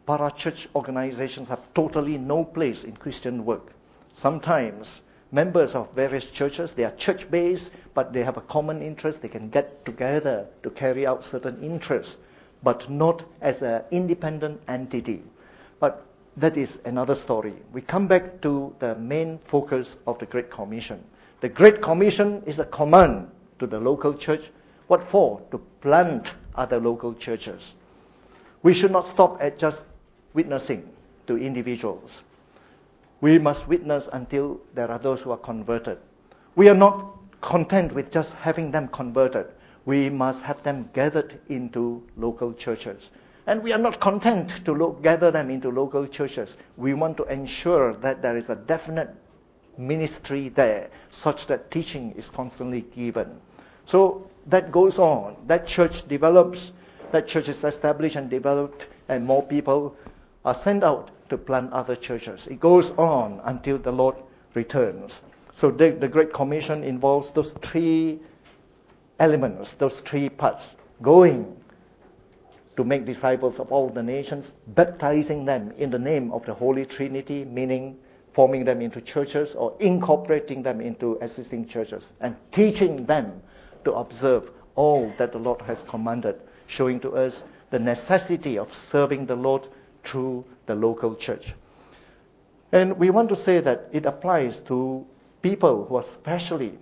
parachurch organizations have totally no place in Christian work. Sometimes members of various churches, they are church-based, but they have a common interest. They can get together to carry out certain interests, but not as an independent entity. But that is another story. We come back to the main focus of the Great Commission. The Great Commission is a command to the local church. What for? To plant other local churches. We should not stop at just witnessing to individuals. We must witness until there are those who are converted. We are not content with just having them converted. We must have them gathered into local churches. And we are not content to gather them into local churches. We want to ensure that there is a definite ministry there, such that teaching is constantly given. So that goes on. That church develops, that church is established and developed, and more people are sent out to plant other churches. It goes on until the Lord returns. So the Great Commission involves those three elements, those three parts. Going to make disciples of all the nations, baptizing them in the name of the Holy Trinity, meaning forming them into churches or incorporating them into existing churches, and teaching them to observe all that the Lord has commanded, showing to us the necessity of serving the Lord through the local church. And we want to say that it applies to people who are specially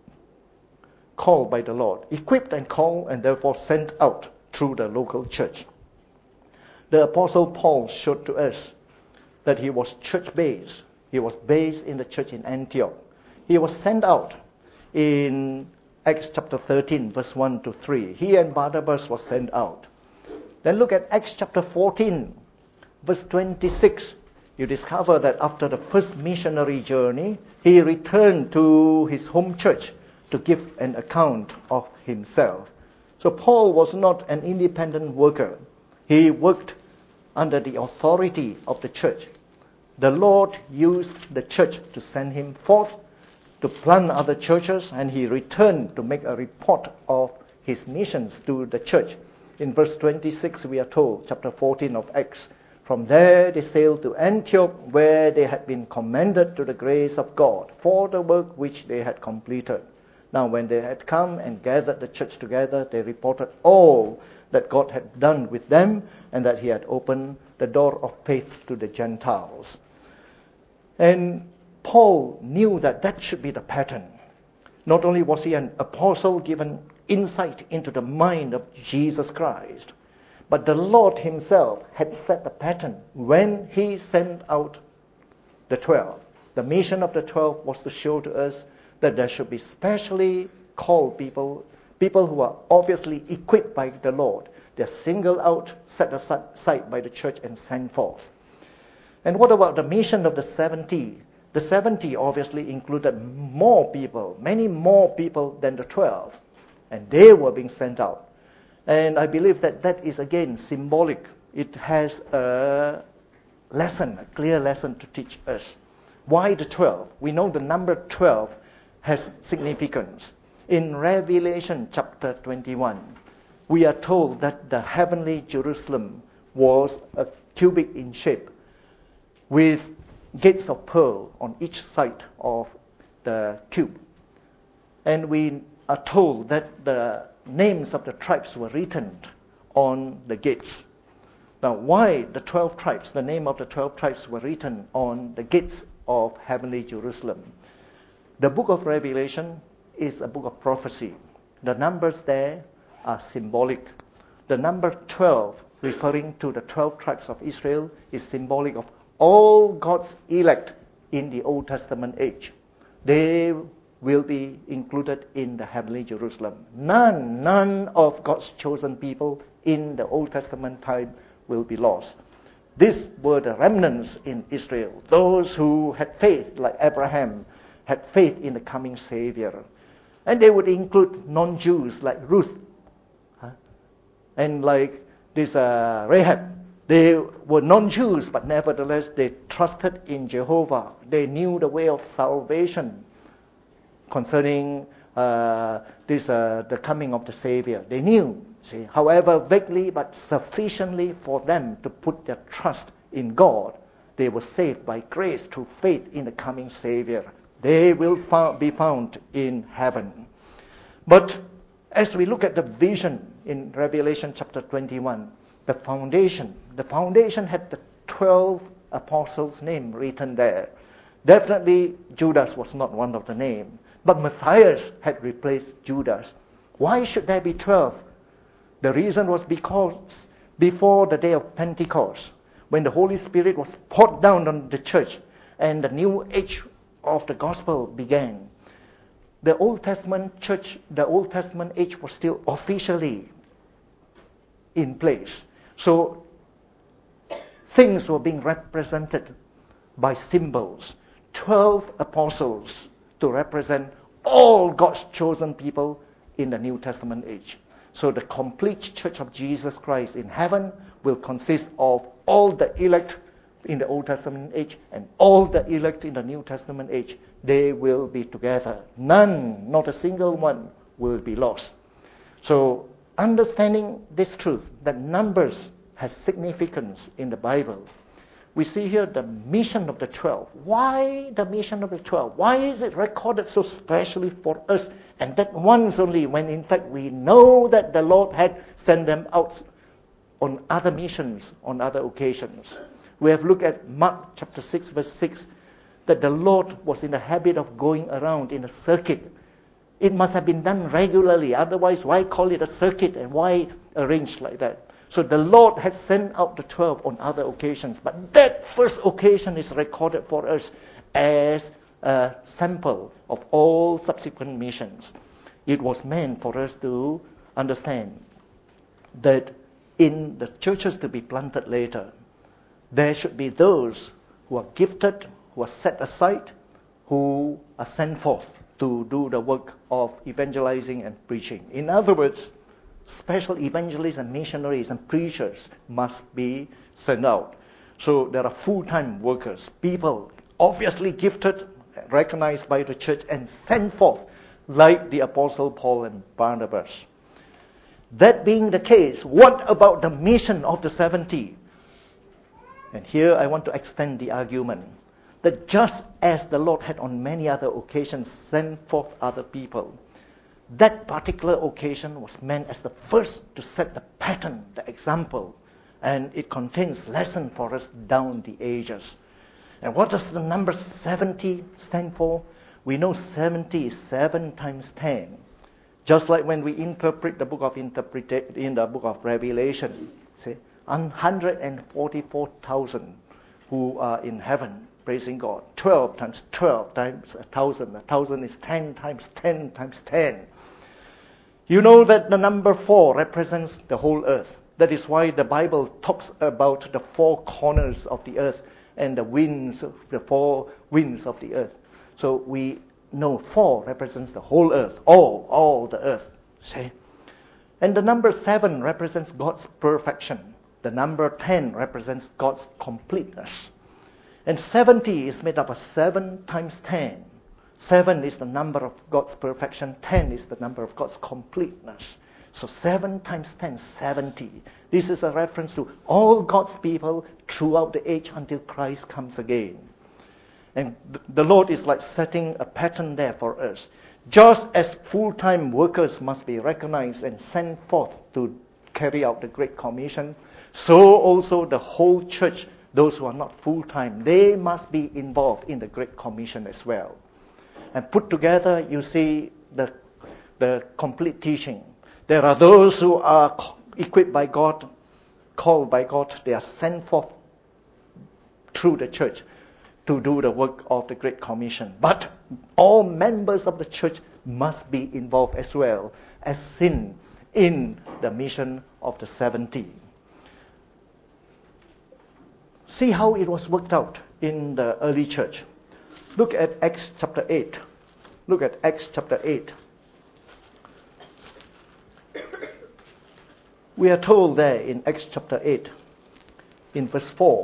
called by the Lord, equipped and called, and therefore sent out through the local church. The Apostle Paul showed to us that he was church-based. He was based in the church in Antioch. He was sent out in Acts chapter 13, verse 1 to 3. He and Barnabas were sent out. Then look at Acts chapter 14, verse 26. You discover that after the first missionary journey, he returned to his home church to give an account of himself. So Paul was not an independent worker. He worked under the authority of the church. The Lord used the church to send him forth to plant other churches, and he returned to make a report of his missions to the church. In verse 26 we are told, chapter 14 of Acts, from there they sailed to Antioch, where they had been commended to the grace of God for the work which they had completed. Now when they had come and gathered the church together, they reported all that God had done with them, and that he had opened the door of faith to the Gentiles. And Paul knew that that should be the pattern. Not only was he an apostle given insight into the mind of Jesus Christ, but the Lord himself had set the pattern when he sent out the 12. The mission of the 12 was to show to us that there should be specially called people who are obviously equipped by the Lord. They're singled out, set aside by the church, and sent forth. And what about the mission of the 70? The 70 obviously included more people, many more people than the 12. And they were being sent out. And I believe that that is again symbolic. It has a lesson, a clear lesson to teach us. Why the 12? We know the number 12 has significance. In Revelation chapter 21, we are told that the heavenly Jerusalem was a cubit in shape with gates of pearl on each side of the cube. And we are told that the names of the tribes were written on the gates. Now, why the 12 tribes? The name of the 12 tribes were written on the gates of heavenly Jerusalem. The book of Revelation is a book of prophecy. The numbers there are symbolic. The number 12, referring to the 12 tribes of Israel, is symbolic of all God's elect in the Old Testament age. They will be included in the heavenly Jerusalem. None of God's chosen people in the Old Testament time will be lost. These were the remnants in Israel, those who had faith, like Abraham, had faith in the coming Savior. And they would include non-Jews like Ruth, and like this Rahab. They were non-Jews, but nevertheless they trusted in Jehovah. They knew the way of salvation concerning the coming of the Savior. They knew, see, however vaguely but sufficiently for them to put their trust in God. They were saved by grace through faith in the coming Savior. They will be found in heaven. But as we look at the vision in Revelation chapter 21, the foundation had the 12 apostles' name written there. Definitely Judas was not one of the name, but Matthias had replaced Judas. Why should there be 12? The reason was because before the day of Pentecost, when the Holy Spirit was poured down on the church and the new age of the gospel began, the Old Testament church, the Old Testament age was still officially in place. So things were being represented by symbols. 12 apostles to represent all God's chosen people in the New Testament age. So the complete church of Jesus Christ in heaven will consist of all the elect in the Old Testament age and all the elect in the New Testament age. They will be together. None, not a single one, will be lost. So understanding this truth, that numbers has significance in the Bible, we see here the mission of the 12. Why the mission of the 12? Why is it recorded so specially for us? And that once only, when in fact we know that the Lord had sent them out on other missions, on other occasions. We have looked at Mark chapter 6, verse 6, that the Lord was in the habit of going around in a circuit. It must have been done regularly. Otherwise, why call it a circuit and why arrange like that? So the Lord has sent out the 12 on other occasions. But that first occasion is recorded for us as a sample of all subsequent missions. It was meant for us to understand that in the churches to be planted later, there should be those who are gifted, who are set aside, who are sent forth to do the work of evangelizing and preaching. In other words, special evangelists and missionaries and preachers must be sent out. So there are full-time workers, people obviously gifted, recognized by the church and sent forth like the Apostle Paul and Barnabas. That being the case, what about the mission of the 70? And here I want to extend the argument that just as the Lord had on many other occasions sent forth other people, that particular occasion was meant as the first to set the pattern, the example, and it contains lesson for us down the ages. And what does the number 70 stand for? We know 70 is 7 times 10. Just like when we interpret the book of in the book of Revelation, see, 144,000 who are in heaven praising God. 12 times 12 times 1,000. 1,000 is 10 times 10 times 10. You know that the number 4 represents the whole earth. That is why the Bible talks about the 4 corners of the earth and the 4 winds of the earth. So we know 4 represents the whole earth, all the earth. See? And the number 7 represents God's perfection. The number 10 represents God's completeness. And 70 is made up of 7 times 10. 7 is the number of God's perfection. 10 is the number of God's completeness. So 7 times 10, 70. This is a reference to all God's people throughout the age until Christ comes again. And the Lord is like setting a pattern there for us. Just as full-time workers must be recognized and sent forth to carry out the Great Commission, so also the whole church, those who are not full-time, they must be involved in the Great Commission as well. And put together, you see the complete teaching. There are those who are equipped by God, called by God. They are sent forth through the church to do the work of the Great Commission. But all members of the church must be involved as well as seen in the mission of the 70. See how it was worked out in the early church. Look at Acts chapter 8. Look at Acts chapter 8. We are told there in Acts chapter 8, in verse 4,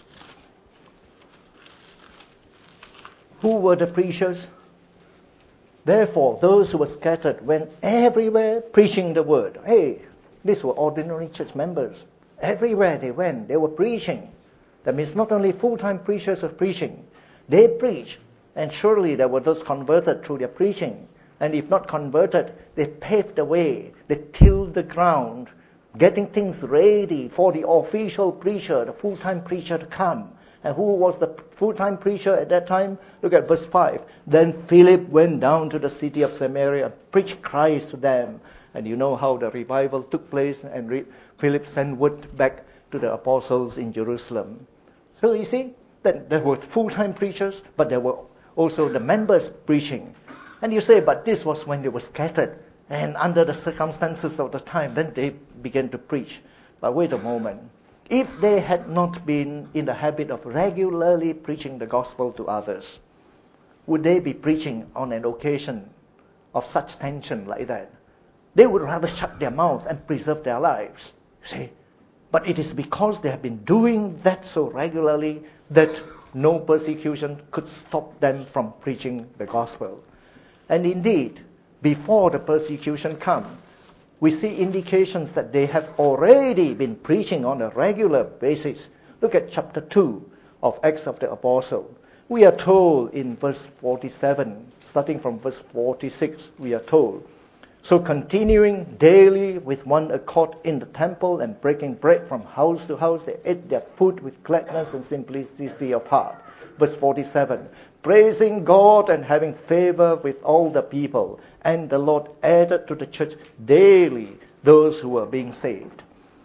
who were the preachers? Therefore, those who were scattered went everywhere preaching the word. Hey, these were ordinary church members. Everywhere they went, they were preaching. That means not only full-time preachers were preaching, they preached. And surely there were those converted through their preaching. And if not converted, they paved the way. They tilled the ground, getting things ready for the official preacher, the full-time preacher to come. And who was the full-time preacher at that time? Look at verse 5. Then Philip went down to the city of Samaria and preached Christ to them. And you know how the revival took place, and Philip sent word back to the apostles in Jerusalem. So you see, that there were full-time preachers, but there were also the members preaching. And you say, but this was when they were scattered, and under the circumstances of the time, then they began to preach. But wait a moment. If they had not been in the habit of regularly preaching the gospel to others, would they be preaching on an occasion of such tension like that? They would rather shut their mouth and preserve their lives. See? But it is because they have been doing that so regularly that no persecution could stop them from preaching the gospel. And indeed, before the persecution comes, we see indications that they have already been preaching on a regular basis. Look at chapter 2 of Acts of the Apostle. We are told in verse 47, starting from verse 46, we are told, so continuing daily with one accord in the temple and breaking bread from house to house, they ate their food with gladness and simplicity of heart. Verse 47, praising God and having favor with all the people. And the Lord added to the church daily those who were being saved.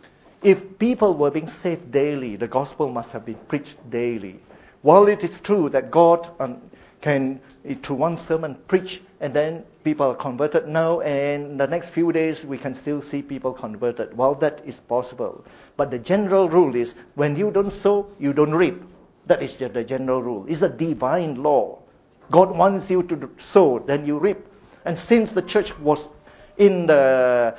If people were being saved daily, the gospel must have been preached daily. While it is true that God can, through one sermon, preach and then people are converted now, and the next few days we can still see people converted. Well, that is possible. But the general rule is, when you don't sow, you don't reap. That is the general rule. It's a divine law. God wants you to sow, then you reap. And since the church was in the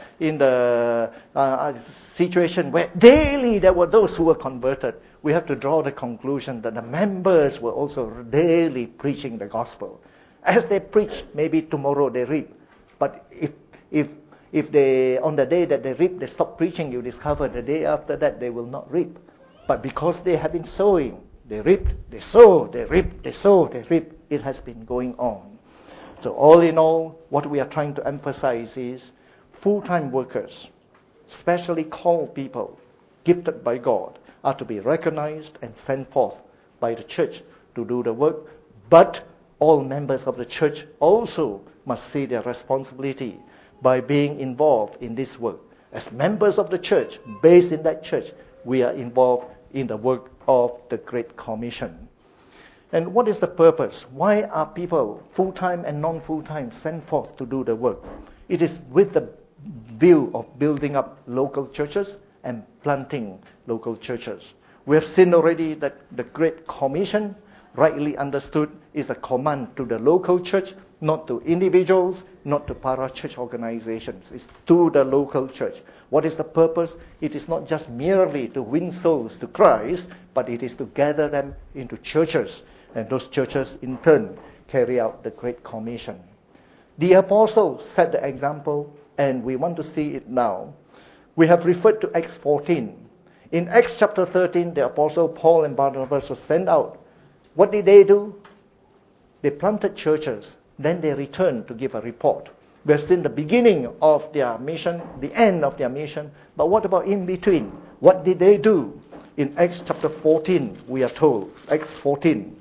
situation where daily there were those who were converted, we have to draw the conclusion that the members were also daily preaching the gospel. As they preach, maybe tomorrow they reap. But if they, on the day that they reap, they stop preaching, you discover the day after that they will not reap. But because they have been sowing, they reaped, they sow, they reap, they sow, they reap. It has been going on. So all in all, what we are trying to emphasize is full-time workers, specially called people, gifted by God, are to be recognized and sent forth by the church to do the work. But all members of the church also must see their responsibility by being involved in this work. As members of the church, based in that church, we are involved in the work of the Great Commission. And what is the purpose? Why are people, full-time and non-full-time, sent forth to do the work? It is with the view of building up local churches and planting local churches. We have seen already that the Great Commission, rightly understood, is a command to the local church, not to individuals, not to para-church organizations. It's to the local church. What is the purpose? It is not just merely to win souls to Christ, but it is to gather them into churches. And those churches, in turn, carry out the Great Commission. The apostles set the example, and we want to see it now. We have referred to Acts 14. In Acts chapter 13, the apostle Paul and Barnabas were sent out. What did they do? They planted churches. Then they returned to give a report. We have seen the beginning of their mission, the end of their mission. But what about in between? What did they do? In Acts chapter 14, we are told, Acts 14,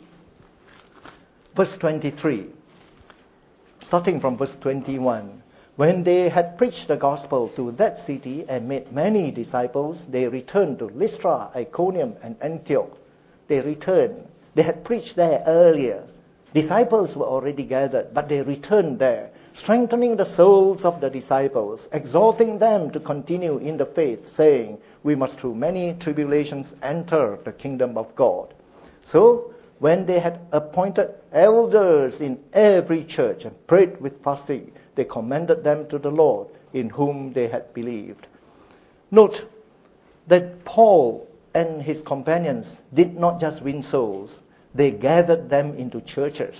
verse 23, starting from verse 21. When they had preached the gospel to that city and made many disciples, they returned to Lystra, Iconium, and Antioch. They returned. They had preached there earlier. Disciples were already gathered, but they returned there, strengthening the souls of the disciples, exhorting them to continue in the faith, saying, we must through many tribulations enter the kingdom of God. So, when they had appointed elders in every church and prayed with fasting, they commended them to the Lord, in whom they had believed. Note that Paul and his companions did not just win souls. They gathered them into churches.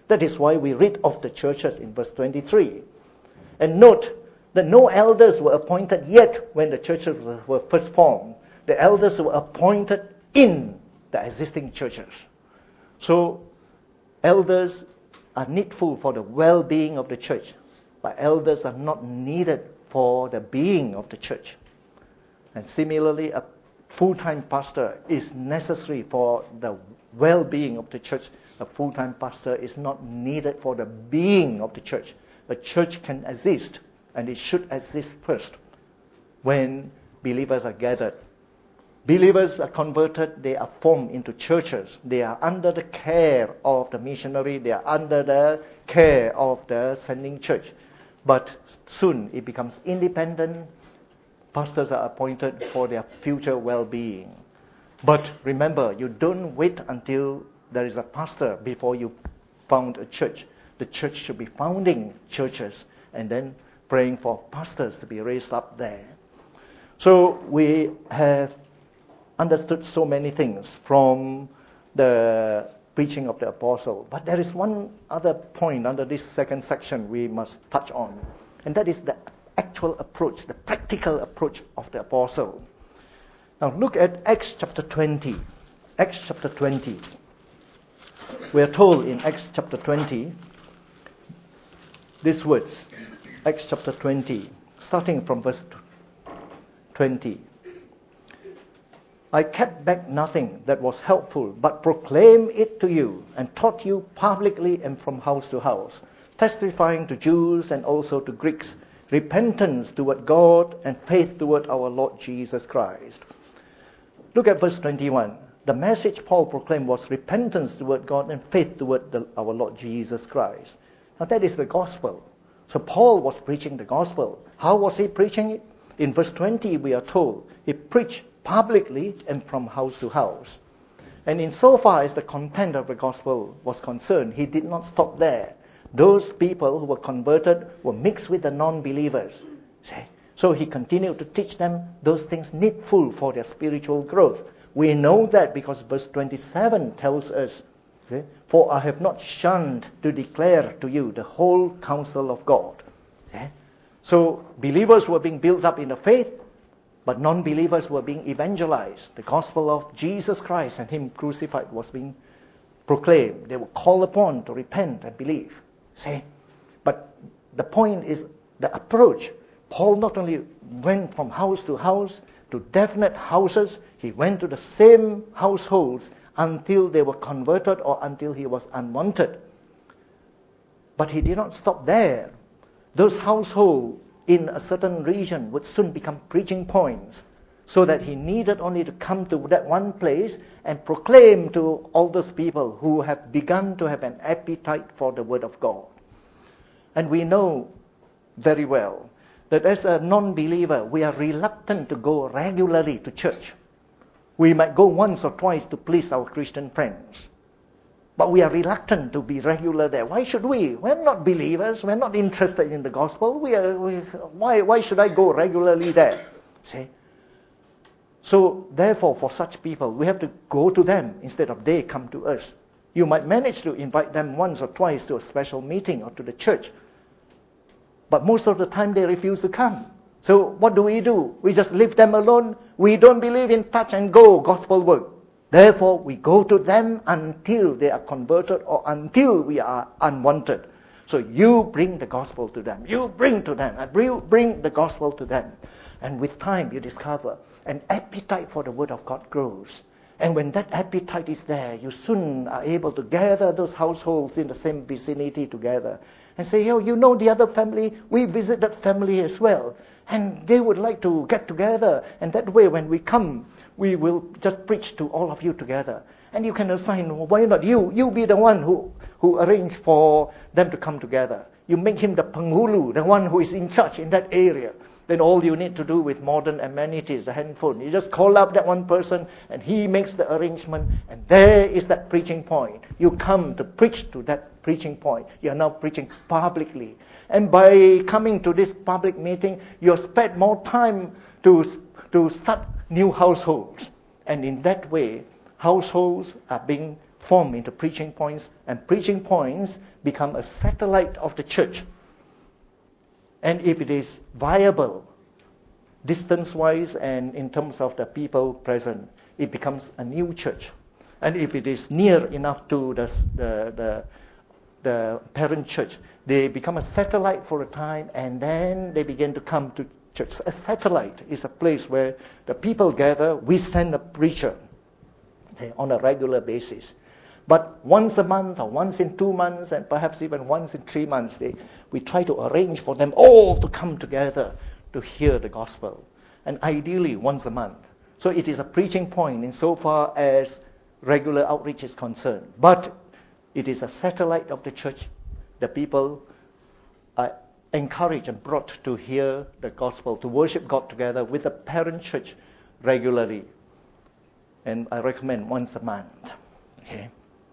That is why we read of the churches in verse 23. And note that no elders were appointed yet when the churches were first formed. The elders were appointed in the existing churches. So, elders are needful for the well-being of the church, but elders are not needed for the being of the church. And similarly, a full-time pastor is necessary for the well-being of the church. A full-time pastor is not needed for the being of the church. A church can exist, and it should exist first when believers are gathered. Believers are converted, they are formed into churches. They are under the care of the missionary, they are under the care of the sending church. But soon it becomes independent. Pastors are appointed for their future well-being. But remember, you don't wait until there is a pastor before you found a church. The church should be founding churches and then praying for pastors to be raised up there. So we have understood so many things from the preaching of the apostle. But there is one other point under this second section we must touch on, and that is the actual approach, the practical approach of the apostle. Now look at Acts chapter 20. Acts chapter 20. We are told in Acts chapter 20 these words. Acts chapter 20, starting from verse 20. I kept back nothing that was helpful, but proclaimed it to you and taught you publicly and from house to house, testifying to Jews and also to Greeks, repentance toward God and faith toward our Lord Jesus Christ. Look at verse 21. The message Paul proclaimed was repentance toward God and faith toward our Lord Jesus Christ. Now that is the gospel. So Paul was preaching the gospel. How was he preaching it? In verse 20 we are told he preached publicly and from house to house. And insofar as the content of the gospel was concerned, he did not stop there. Those people who were converted were mixed with the non-believers. So he continued to teach them those things needful for their spiritual growth. We know that because verse 27 tells us, for I have not shunned to declare to you the whole counsel of God. So believers were being built up in the faith, but non-believers were being evangelized. The gospel of Jesus Christ and Him crucified was being proclaimed. They were called upon to repent and believe. But the point is the approach. Paul not only went from house to house to definite houses, he went to the same households until they were converted or until he was unwanted. But he did not stop there. Those households in a certain region would soon become preaching points, so that he needed only to come to that one place and proclaim to all those people who have begun to have an appetite for the Word of God. And we know very well that as a non-believer, we are reluctant to go regularly to church. We might go once or twice to please our Christian friends, but we are reluctant to be regular there. Why should we? We're not believers. We're not interested in the gospel. Why should I go regularly there? So therefore, for such people, we have to go to them instead of they come to us. You might manage to invite them once or twice to a special meeting or to the church, but most of the time they refuse to come. So what do? We just leave them alone. We don't believe in touch and go gospel work. Therefore, we go to them until they are converted or until we are unwanted. So you bring the gospel to them. You bring to them. Bring the gospel to them. And with time, you discover an appetite for the Word of God grows. And when that appetite is there, you soon are able to gather those households in the same vicinity together and say, oh, you know the other family? We visit that family as well. And they would like to get together. And that way, when we come, we will just preach to all of you together. And you can assign, why not you be the one who arrange for them to come together. You make him the penghulu, the one who is in charge in that area. Then all you need to do with modern amenities, the handphone, you just call up that one person and he makes the arrangement, and there is that preaching point. You come to preach to that preaching point. You are now preaching publicly. And by coming to this public meeting, you have spent more time to start new households. And in that way, households are being form into preaching points, and preaching points become a satellite of the church. And if it is viable, distance-wise and in terms of the people present, it becomes a new church. And if it is near enough to the parent church, they become a satellite for a time, and then they begin to come to church. A satellite is a place where the people gather. We send a preacher on a regular basis. But once a month or once in 2 months and perhaps even once in 3 months, we try to arrange for them all to come together to hear the gospel. And ideally once a month. So it is a preaching point insofar as regular outreach is concerned. But it is a satellite of the church. The people are encouraged and brought to hear the gospel, to worship God together with the parent church regularly. And I recommend once a month. Okay.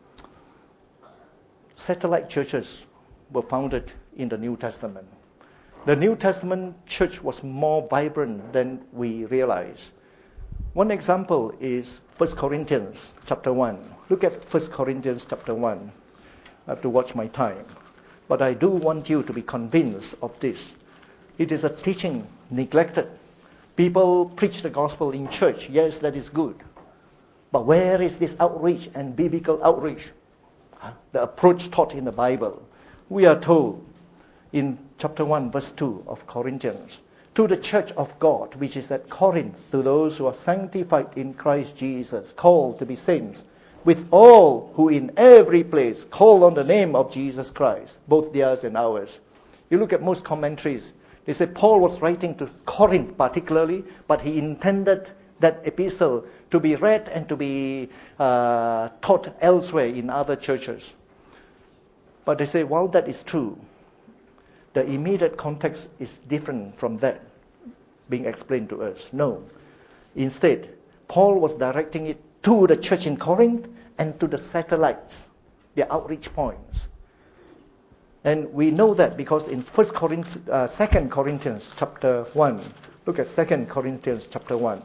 Satellite churches were founded in the New Testament. The New Testament church was more vibrant than we realize. One example is 1 Corinthians chapter 1. Look at 1 Corinthians chapter 1. I have to watch my time. But I do want you to be convinced of this. It is a teaching neglected. People preach the gospel in church. Yes, that is good. But where is this outreach and biblical outreach? The approach taught in the Bible. We are told in chapter 1, verse 2 of Corinthians, to the church of God, which is at Corinth, to those who are sanctified in Christ Jesus, called to be saints, with all who in every place call on the name of Jesus Christ, both theirs and ours. You look at most commentaries, they say Paul was writing to Corinth particularly, but he intended that epistle to be read and to be taught elsewhere in other churches. But they say, while that is true, the immediate context is different from that being explained to us. No. Instead, Paul was directing it to the church in Corinth and to the satellites, the outreach points. And we know that because in 2 Corinthians chapter 1, look at 2 Corinthians chapter 1.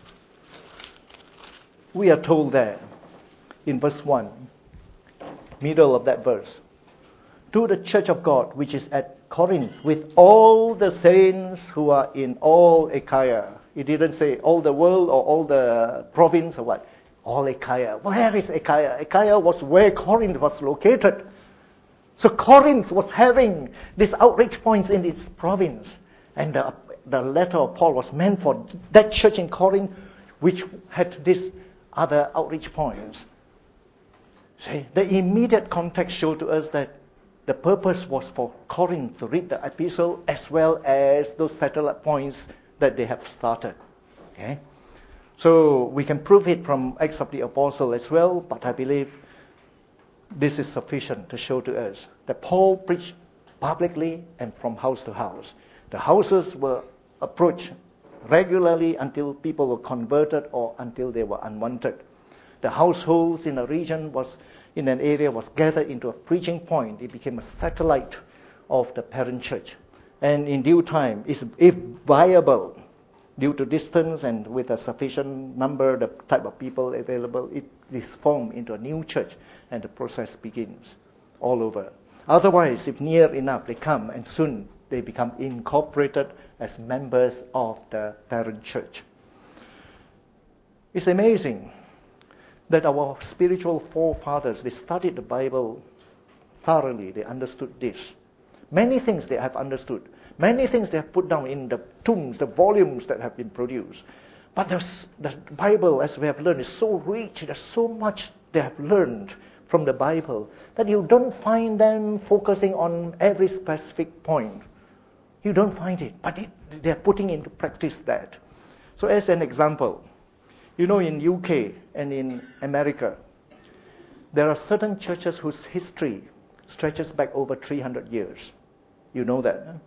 We are told there in verse 1, middle of that verse, to the church of God which is at Corinth, with all the saints who are in all Achaia. It didn't say all the world or all the province or what. All Achaia. Where is Achaia? Achaia was where Corinth was located. So Corinth was having these outreach points in its province. And the letter of Paul was meant for that church in Corinth, which had these other outreach points. See, the immediate context showed to us that the purpose was for Corinth to read the epistle as well as those satellite points that they have started. Okay? So we can prove it from Acts of the Apostle as well, but I believe this is sufficient to show to us that Paul preached publicly and from house to house. The houses were approached regularly until people were converted or until they were unwanted. The households in a region in an area was gathered into a preaching point. It became a satellite of the parent church. And in due time, if viable, due to distance and with a sufficient number, the type of people available, it is formed into a new church and the process begins all over. Otherwise, if near enough, they come and soon they become incorporated as members of the parent church. It's amazing that our spiritual forefathers, they studied the Bible thoroughly. They understood this. Many things they have understood. Many things they have put down in the tombs, the volumes that have been produced. But the Bible, as we have learned, is so rich. There's so much they have learned from the Bible that you don't find them focusing on every specific point. You don't find it. But they're putting into practice that. So as an example, you know, in UK and in America, there are certain churches whose history stretches back over 300 years. You know that. Huh?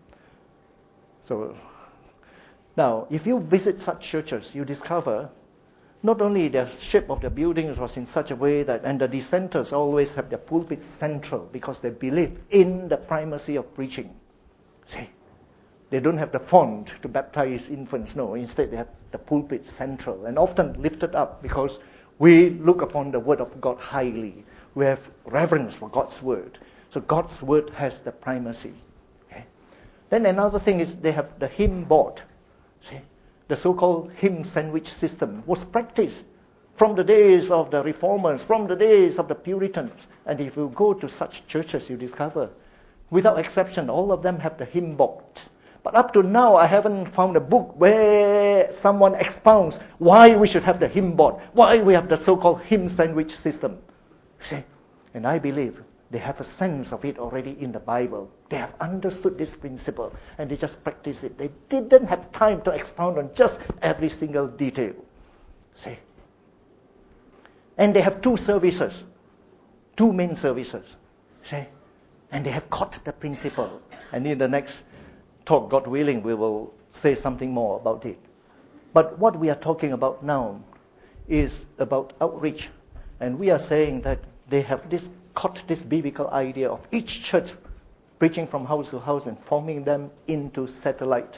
So now, if you visit such churches, you discover not only the shape of the buildings was in such a way that, and the dissenters always have their pulpit central because they believe in the primacy of preaching. See, they don't have the font to baptize infants. No, instead they have the pulpit central and often lifted up because we look upon the word of God highly. We have reverence for God's word. So God's word has the primacy. Okay? Then another thing is they have the hymn board. See? The so-called hymn sandwich system was practiced from the days of the Reformers, from the days of the Puritans. And if you go to such churches, you discover, without exception, all of them have the hymn box. But up to now, I haven't found a book where someone expounds why we should have the hymn board, why we have the so-called hymn sandwich system. See? And I believe they have a sense of it already in the Bible. They have understood this principle, and they just practice it. They didn't have time to expound on just every single detail. See? And they have two main services. See? And they have caught the principle. And in the next talk, God willing, we will say something more about it. But what we are talking about now is about outreach. And we are saying that they have caught this biblical idea of each church preaching from house to house and forming them into satellites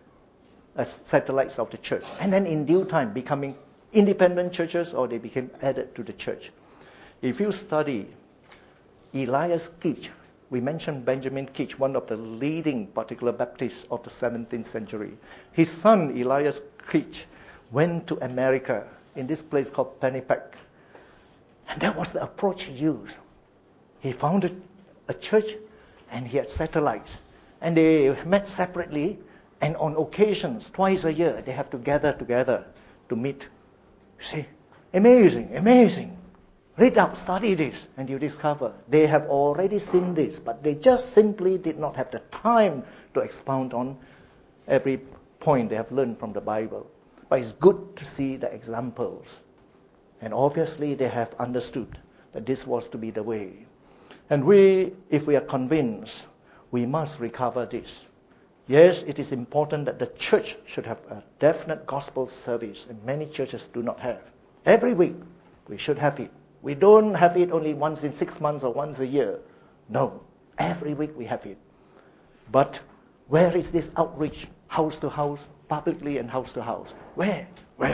of the church. And then in due time becoming independent churches, or they became added to the church. If you study Elias Kitch, we mentioned Benjamin Kitch, one of the leading particular Baptists of the 17th century. His son, Elias Kitch, went to America in this place called Pennypack. And that was the approach he used. He founded a church and he had satellites. And they met separately, and on occasions, twice a year, they have to gather together to meet. See, amazing. Read up, study this, and you discover they have already seen this, but they just simply did not have the time to expound on every point they have learned from the Bible. But it's good to see the examples. And obviously they have understood that this was to be the way. And if we are convinced, we must recover this. Yes, it is important that the church should have a definite gospel service, and many churches do not have. Every week, we should have it. We don't have it only once in 6 months or once a year. No, every week we have it. But where is this outreach, house to house, publicly and house to house? Where?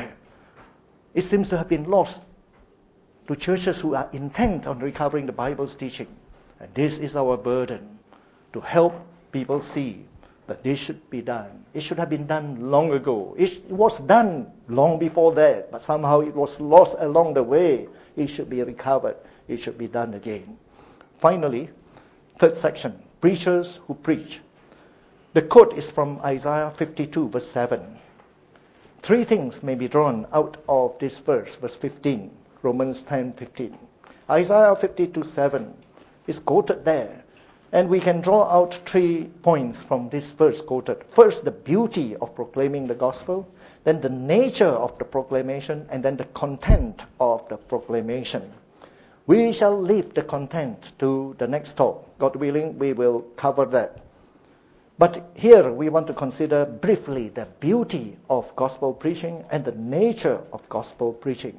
It seems to have been lost to churches who are intent on recovering the Bible's teaching. And this is our burden, to help people see that this should be done. It should have been done long ago. It was done long before that, but somehow it was lost along the way. It should be recovered. It should be done again. Finally, third section, preachers who preach. The quote is from Isaiah 52, verse 7. 3 things may be drawn out of this verse 15, Romans 10:15. Isaiah 52:7 is quoted there. And we can draw out 3 points from this verse quoted. First, the beauty of proclaiming the gospel, then the nature of the proclamation, and then the content of the proclamation. We shall leave the content to the next talk. God willing, we will cover that. But here we want to consider briefly the beauty of gospel preaching and the nature of gospel preaching.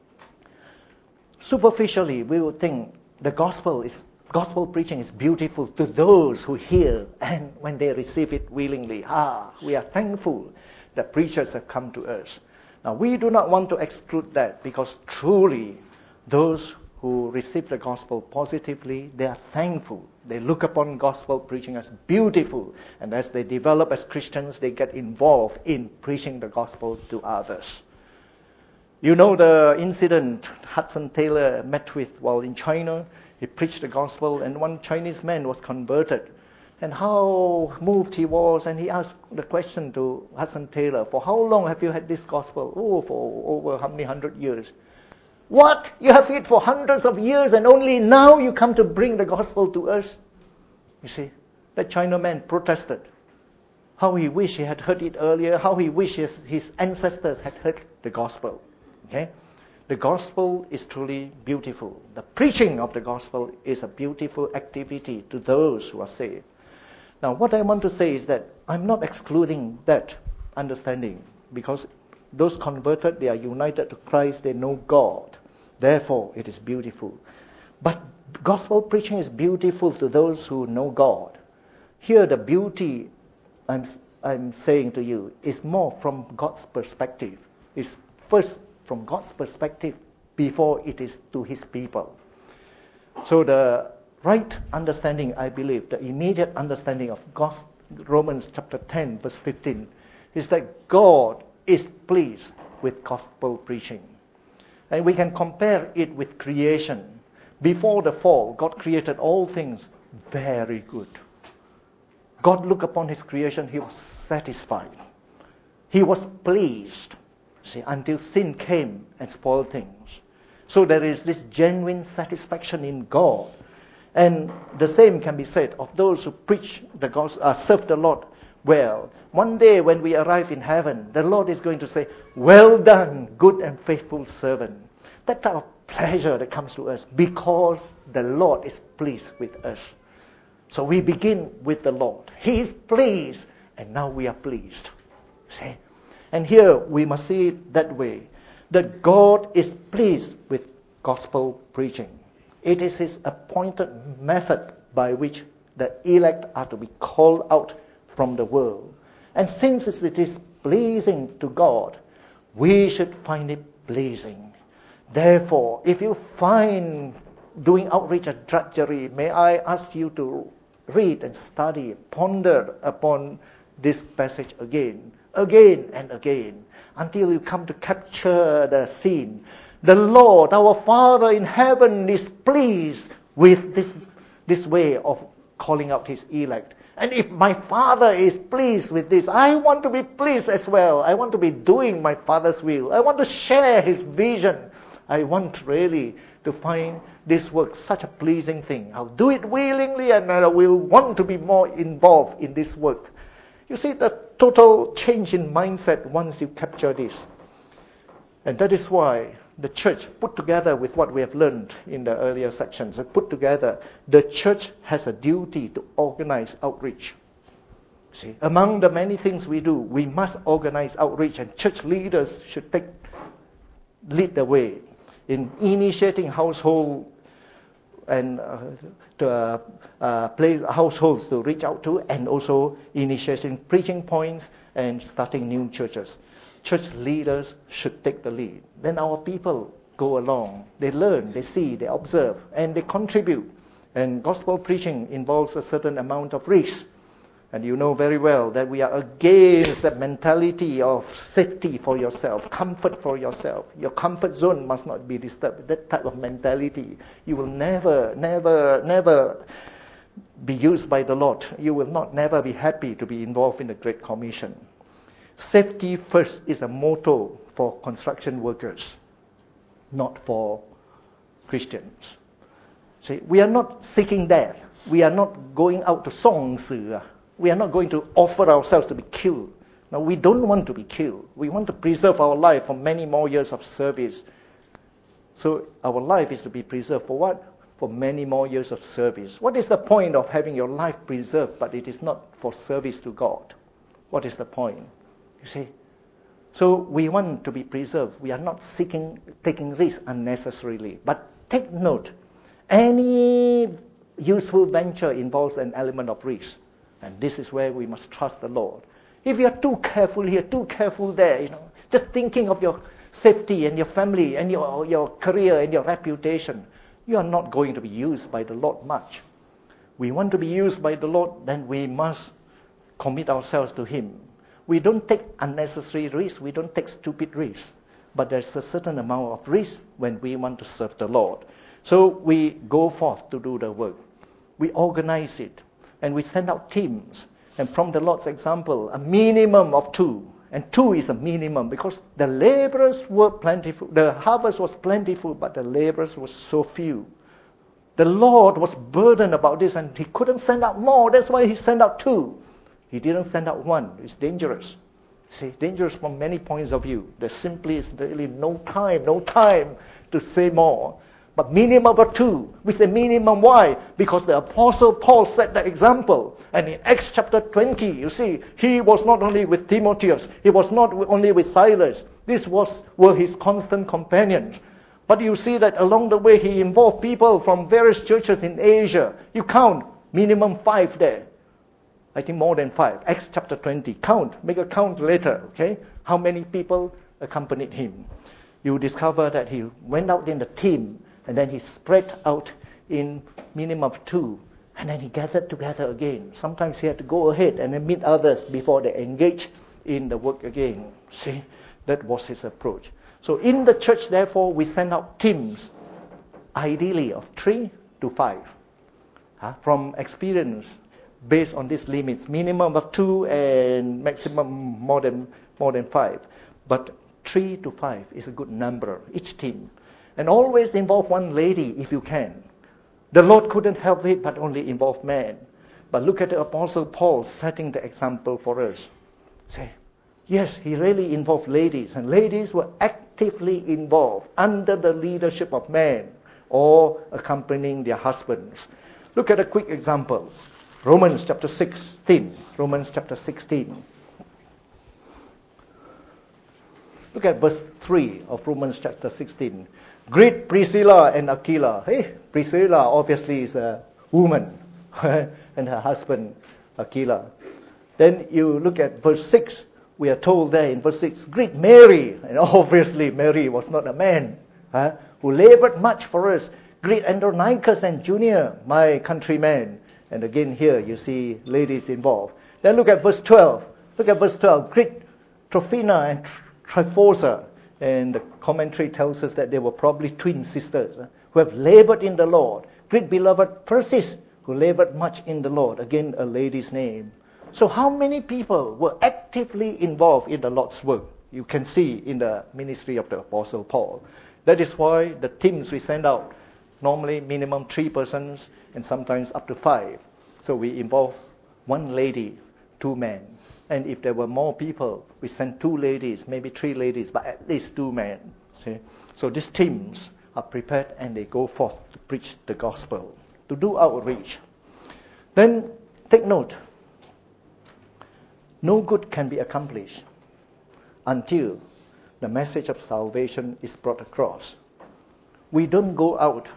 Superficially, we would think the gospel preaching is beautiful to those who hear, and when they receive it willingly, we are thankful that preachers have come to us. Now, we do not want to exclude that, because truly those who receive the gospel positively, they are thankful. They look upon gospel preaching as beautiful, and as they develop as Christians, they get involved in preaching the gospel to others. You know the incident Hudson Taylor met with while in China. He preached the gospel, and one Chinese man was converted. And how moved he was, and he asked the question to Hudson Taylor, for how long have you had this gospel? For over how many 100 years. What? You have it for hundreds of years, and only now you come to bring the gospel to us? You see, that Chinaman protested. How he wished he had heard it earlier, how he wished his ancestors had heard the gospel. Okay? The gospel is truly beautiful. The preaching of the gospel is a beautiful activity to those who are saved. Now, what I want to say is that I'm not excluding that understanding, because those converted, they are united to Christ, they know God. Therefore, it is beautiful. But gospel preaching is beautiful to those who know God. Here, the beauty I'm saying to you is more from God's perspective. It's first from God's perspective before it is to His people. So the right understanding, I believe, the immediate understanding of Romans chapter 10, verse 15, is that God is pleased with gospel preaching. And we can compare it with creation. Before the fall, God created all things very good. God looked upon his creation, he was satisfied. He was pleased, see, until sin came and spoiled things. So there is this genuine satisfaction in God. And the same can be said of those who preach the gospel, serve the Lord well. One day when we arrive in heaven, the Lord is going to say, "Well done, good and faithful servant." That type of pleasure that comes to us because the Lord is pleased with us. So we begin with the Lord. He is pleased, and now we are pleased. See? And here we must see it that way, that God is pleased with gospel preaching. It is his appointed method by which the elect are to be called out from the world. And since it is pleasing to God, we should find it pleasing. Therefore, if you find doing outreach a drudgery, may I ask you to read and study, ponder upon this passage again and again, until you come to capture the scene. The Lord, our Father in heaven, is pleased with this way of calling out his elect. And if my Father is pleased with this, I want to be pleased as well. I want to be doing my Father's will. I want to share his vision. I want really to find this work such a pleasing thing. I'll do it willingly, and I will want to be more involved in this work. You see the total change in mindset once you capture this. And that is why the church, put together with what we have learned in the earlier sections, put together, the church has a duty to organize outreach. See, among the many things we do, we must organize outreach, and church leaders should lead the way in initiating household and households to reach out to, and also initiating preaching points and starting new churches. Church leaders should take the lead. Then our people go along. They learn, they see, they observe, and they contribute. And gospel preaching involves a certain amount of risk. And you know very well that we are against that mentality of safety for yourself, comfort for yourself. Your comfort zone must not be disturbed. That type of mentality, you will never be used by the Lord. You will never be happy to be involved in the Great Commission. Safety first is a motto for construction workers, not for Christians. See, we are not seeking death. We are not going out to 送死. We are not going to offer ourselves to be killed. No, we don't want to be killed. We want to preserve our life for many more years of service. So our life is to be preserved for what? For many more years of service. What is the point of having your life preserved, but it is not for service to God? What is the point? You see? So we want to be preserved. We are not taking risks unnecessarily. But take note, any useful venture involves an element of risk. And this is where we must trust the Lord. If you are too careful here, too careful there, just thinking of your safety and your family and your career and your reputation, you are not going to be used by the Lord much. We want to be used by the Lord, then we must commit ourselves to him. We don't take unnecessary risks, we don't take stupid risks. But there's a certain amount of risk when we want to serve the Lord. So we go forth to do the work. We organize it. And we send out teams. And from the Lord's example, a minimum of 2. And 2 is a minimum because the laborers were plentiful. The harvest was plentiful, but the laborers were so few. The Lord was burdened about this, and he couldn't send out more. That's why he sent out 2. He didn't send out 1. It's dangerous. See, dangerous from many points of view. There simply is really no time to say more. But minimum of 2. We say minimum, why? Because the Apostle Paul set the example. And in Acts chapter 20, you see, he was not only with Timotheus, he was not only with Silas. These were his constant companions. But you see that along the way, he involved people from various churches in Asia. You count, minimum 5 there. I think more than 5. Acts chapter 20. Count, make a count later, okay? How many people accompanied him? You discover that he went out in the team, and then he spread out in minimum of 2, and then he gathered together again. Sometimes he had to go ahead and then meet others before they engage in the work again. See, that was his approach. So in the church, therefore, we send out teams, ideally of 3 to 5. From experience, based on these limits, minimum of 2 and maximum more than 5. But 3 to 5 is a good number, each team. And always involve one lady if you can. The Lord couldn't help it, but only involve men. But look at the Apostle Paul setting the example for us. Say, yes, he really involved ladies, and ladies were actively involved under the leadership of men or accompanying their husbands. Look at a quick example. Romans chapter 16. Romans chapter 16. Look at verse 3 of Romans chapter 16. Greet Priscilla and Aquila. Hey, Priscilla obviously is a woman and her husband Aquila. Then you look at verse 6. We are told there in verse 6, greet Mary. And obviously Mary was not a man who labored much for us. Greet Andronicus and Junior, my countrymen. And again here you see ladies involved. Then look at verse 12. Look at verse 12. Greet Trophiena and Tryphosa. And the commentary tells us that they were probably twin sisters who have labored in the Lord. Greet beloved Persis, who labored much in the Lord. Again, a lady's name. So how many people were actively involved in the Lord's work? You can see in the ministry of the Apostle Paul. That is why the teams we send out, normally minimum 3 persons and sometimes up to 5. So we involve 1 lady, 2 men. And if there were more people, we send 2 ladies, maybe 3 ladies, but at least 2 men. See? So these teams are prepared and they go forth to preach the gospel, to do outreach. Then take note, no good can be accomplished until the message of salvation is brought across. We don't go out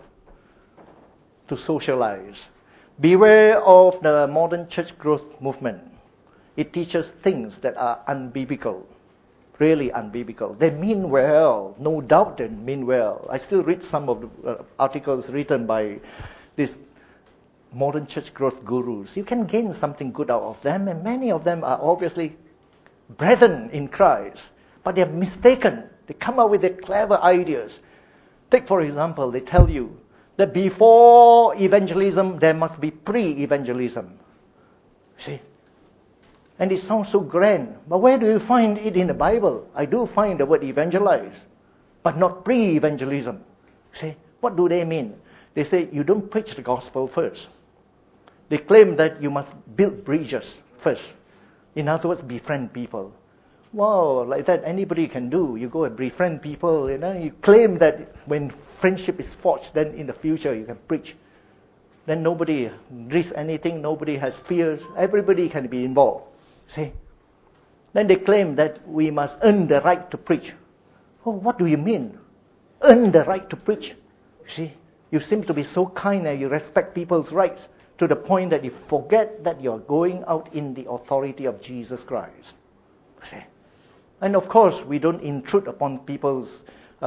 to socialize. Beware of the modern church growth movement. It teaches things that are unbiblical, really unbiblical. They mean well, no doubt they mean well. I still read some of the articles written by these modern church growth gurus. You can gain something good out of them, and many of them are obviously brethren in Christ, but they're mistaken. They come up with their clever ideas. Take, for example, they tell you that before evangelism, there must be pre-evangelism. See? And it sounds so grand. But where do you find it in the Bible? I do find the word evangelize, but not pre-evangelism. See, what do they mean? They say you don't preach the gospel first. They claim that you must build bridges first. In other words, befriend people. Wow, like that anybody can do. You go and befriend people, you claim that when friendship is forged, then in the future you can preach. Then nobody risks anything, nobody has fears, everybody can be involved. See? Then they claim that we must earn the right to preach. Oh, what do you mean? Earn the right to preach? See? You seem to be so kind and you respect people's rights to the point that you forget that you're going out in the authority of Jesus Christ. See? And of course, we don't intrude upon people's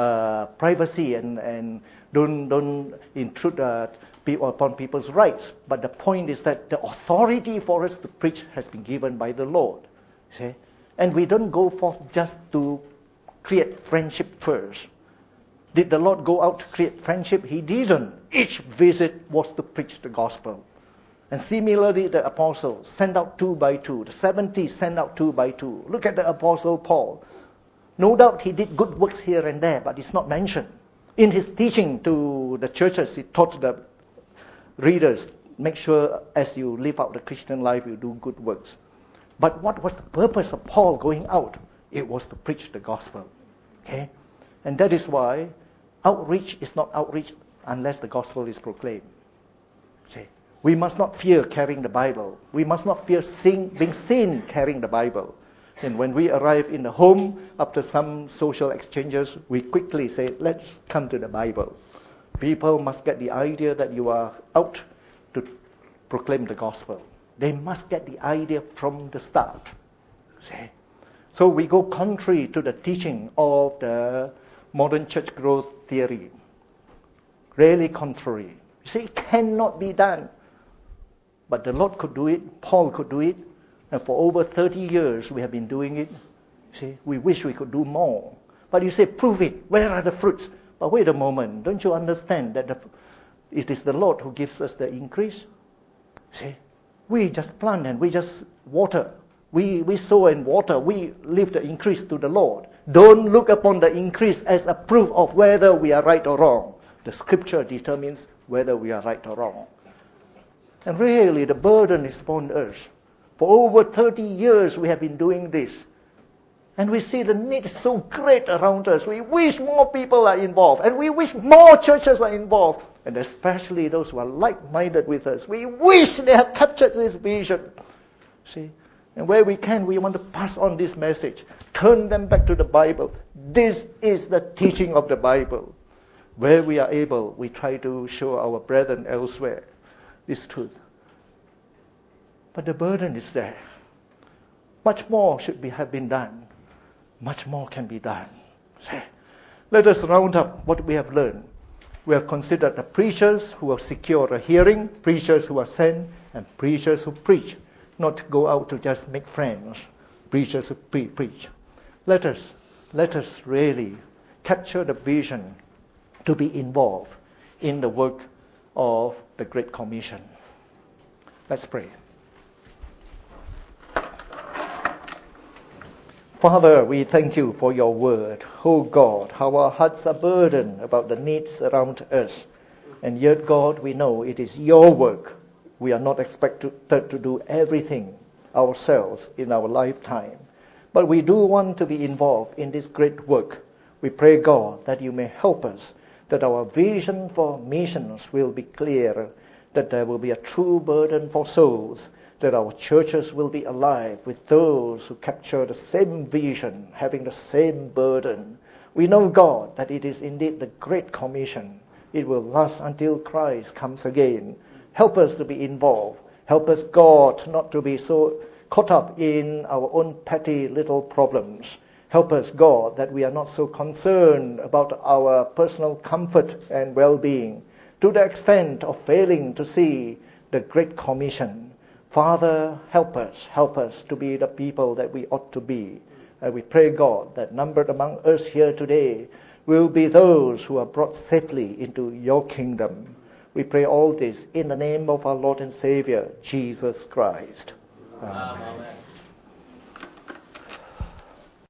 privacy and don't intrude upon people's rights. But the point is that the authority for us to preach has been given by the Lord. See? And we don't go forth just to create friendship first. Did the Lord go out to create friendship? He didn't. Each visit was to preach the gospel. And similarly, the apostles sent out 2 by 2. The 70 sent out 2 by 2. Look at the apostle Paul. No doubt he did good works here and there, but it's not mentioned. In his teaching to the churches, he taught the readers, make sure as you live out the Christian life, you do good works. But what was the purpose of Paul going out? It was to preach the gospel. Okay? And that is why outreach is not outreach unless the gospel is proclaimed. See? We must not fear carrying the Bible. We must not fear being seen carrying the Bible. And when we arrive in the home, after some social exchanges, we quickly say, let's come to the Bible. People must get the idea that you are out to proclaim the gospel. They must get the idea from the start. See? So we go contrary to the teaching of the modern church growth theory. Really contrary. See, it cannot be done. But the Lord could do it, Paul could do it, and for over 30 years we have been doing it. See, we wish we could do more. But you say, prove it, where are the fruits? But wait a moment, don't you understand that it is the Lord who gives us the increase? See, we just plant and we just water. We sow and water, we leave the increase to the Lord. Don't look upon the increase as a proof of whether we are right or wrong. The scripture determines whether we are right or wrong. And really, the burden is upon us. For over 30 years we have been doing this. And we see the need is so great around us. We wish more people are involved. And we wish more churches are involved. And especially those who are like-minded with us. We wish they have captured this vision. See? And where we can, we want to pass on this message. Turn them back to the Bible. This is the teaching of the Bible. Where we are able, we try to show our brethren elsewhere this truth. But the burden is there. Much more should have been done. Much more can be done. Let us round up what we have learned. We have considered the preachers who have secured a hearing, preachers who are sent, and preachers who preach. Not go out to just make friends. Preachers who preach. Let us really capture the vision to be involved in the work of the Great Commission. Let's pray. Father, we thank you for your word. Oh God, how our hearts are burdened about the needs around us. And yet, God, we know it is your work. We are not expected to do everything ourselves in our lifetime. But we do want to be involved in this great work. We pray, God, that you may help us, that our vision for missions will be clearer, that there will be a true burden for souls, that our churches will be alive with those who capture the same vision, having the same burden. We know, God, that it is indeed the Great Commission. It will last until Christ comes again. Help us to be involved. Help us, God, not to be so caught up in our own petty little problems. Help us, God, that we are not so concerned about our personal comfort and well-being to the extent of failing to see the Great Commission. Father, help us to be the people that we ought to be. And we pray, God, that numbered among us here today will be those who are brought safely into your kingdom. We pray all this in the name of our Lord and Savior, Jesus Christ. Amen. Amen.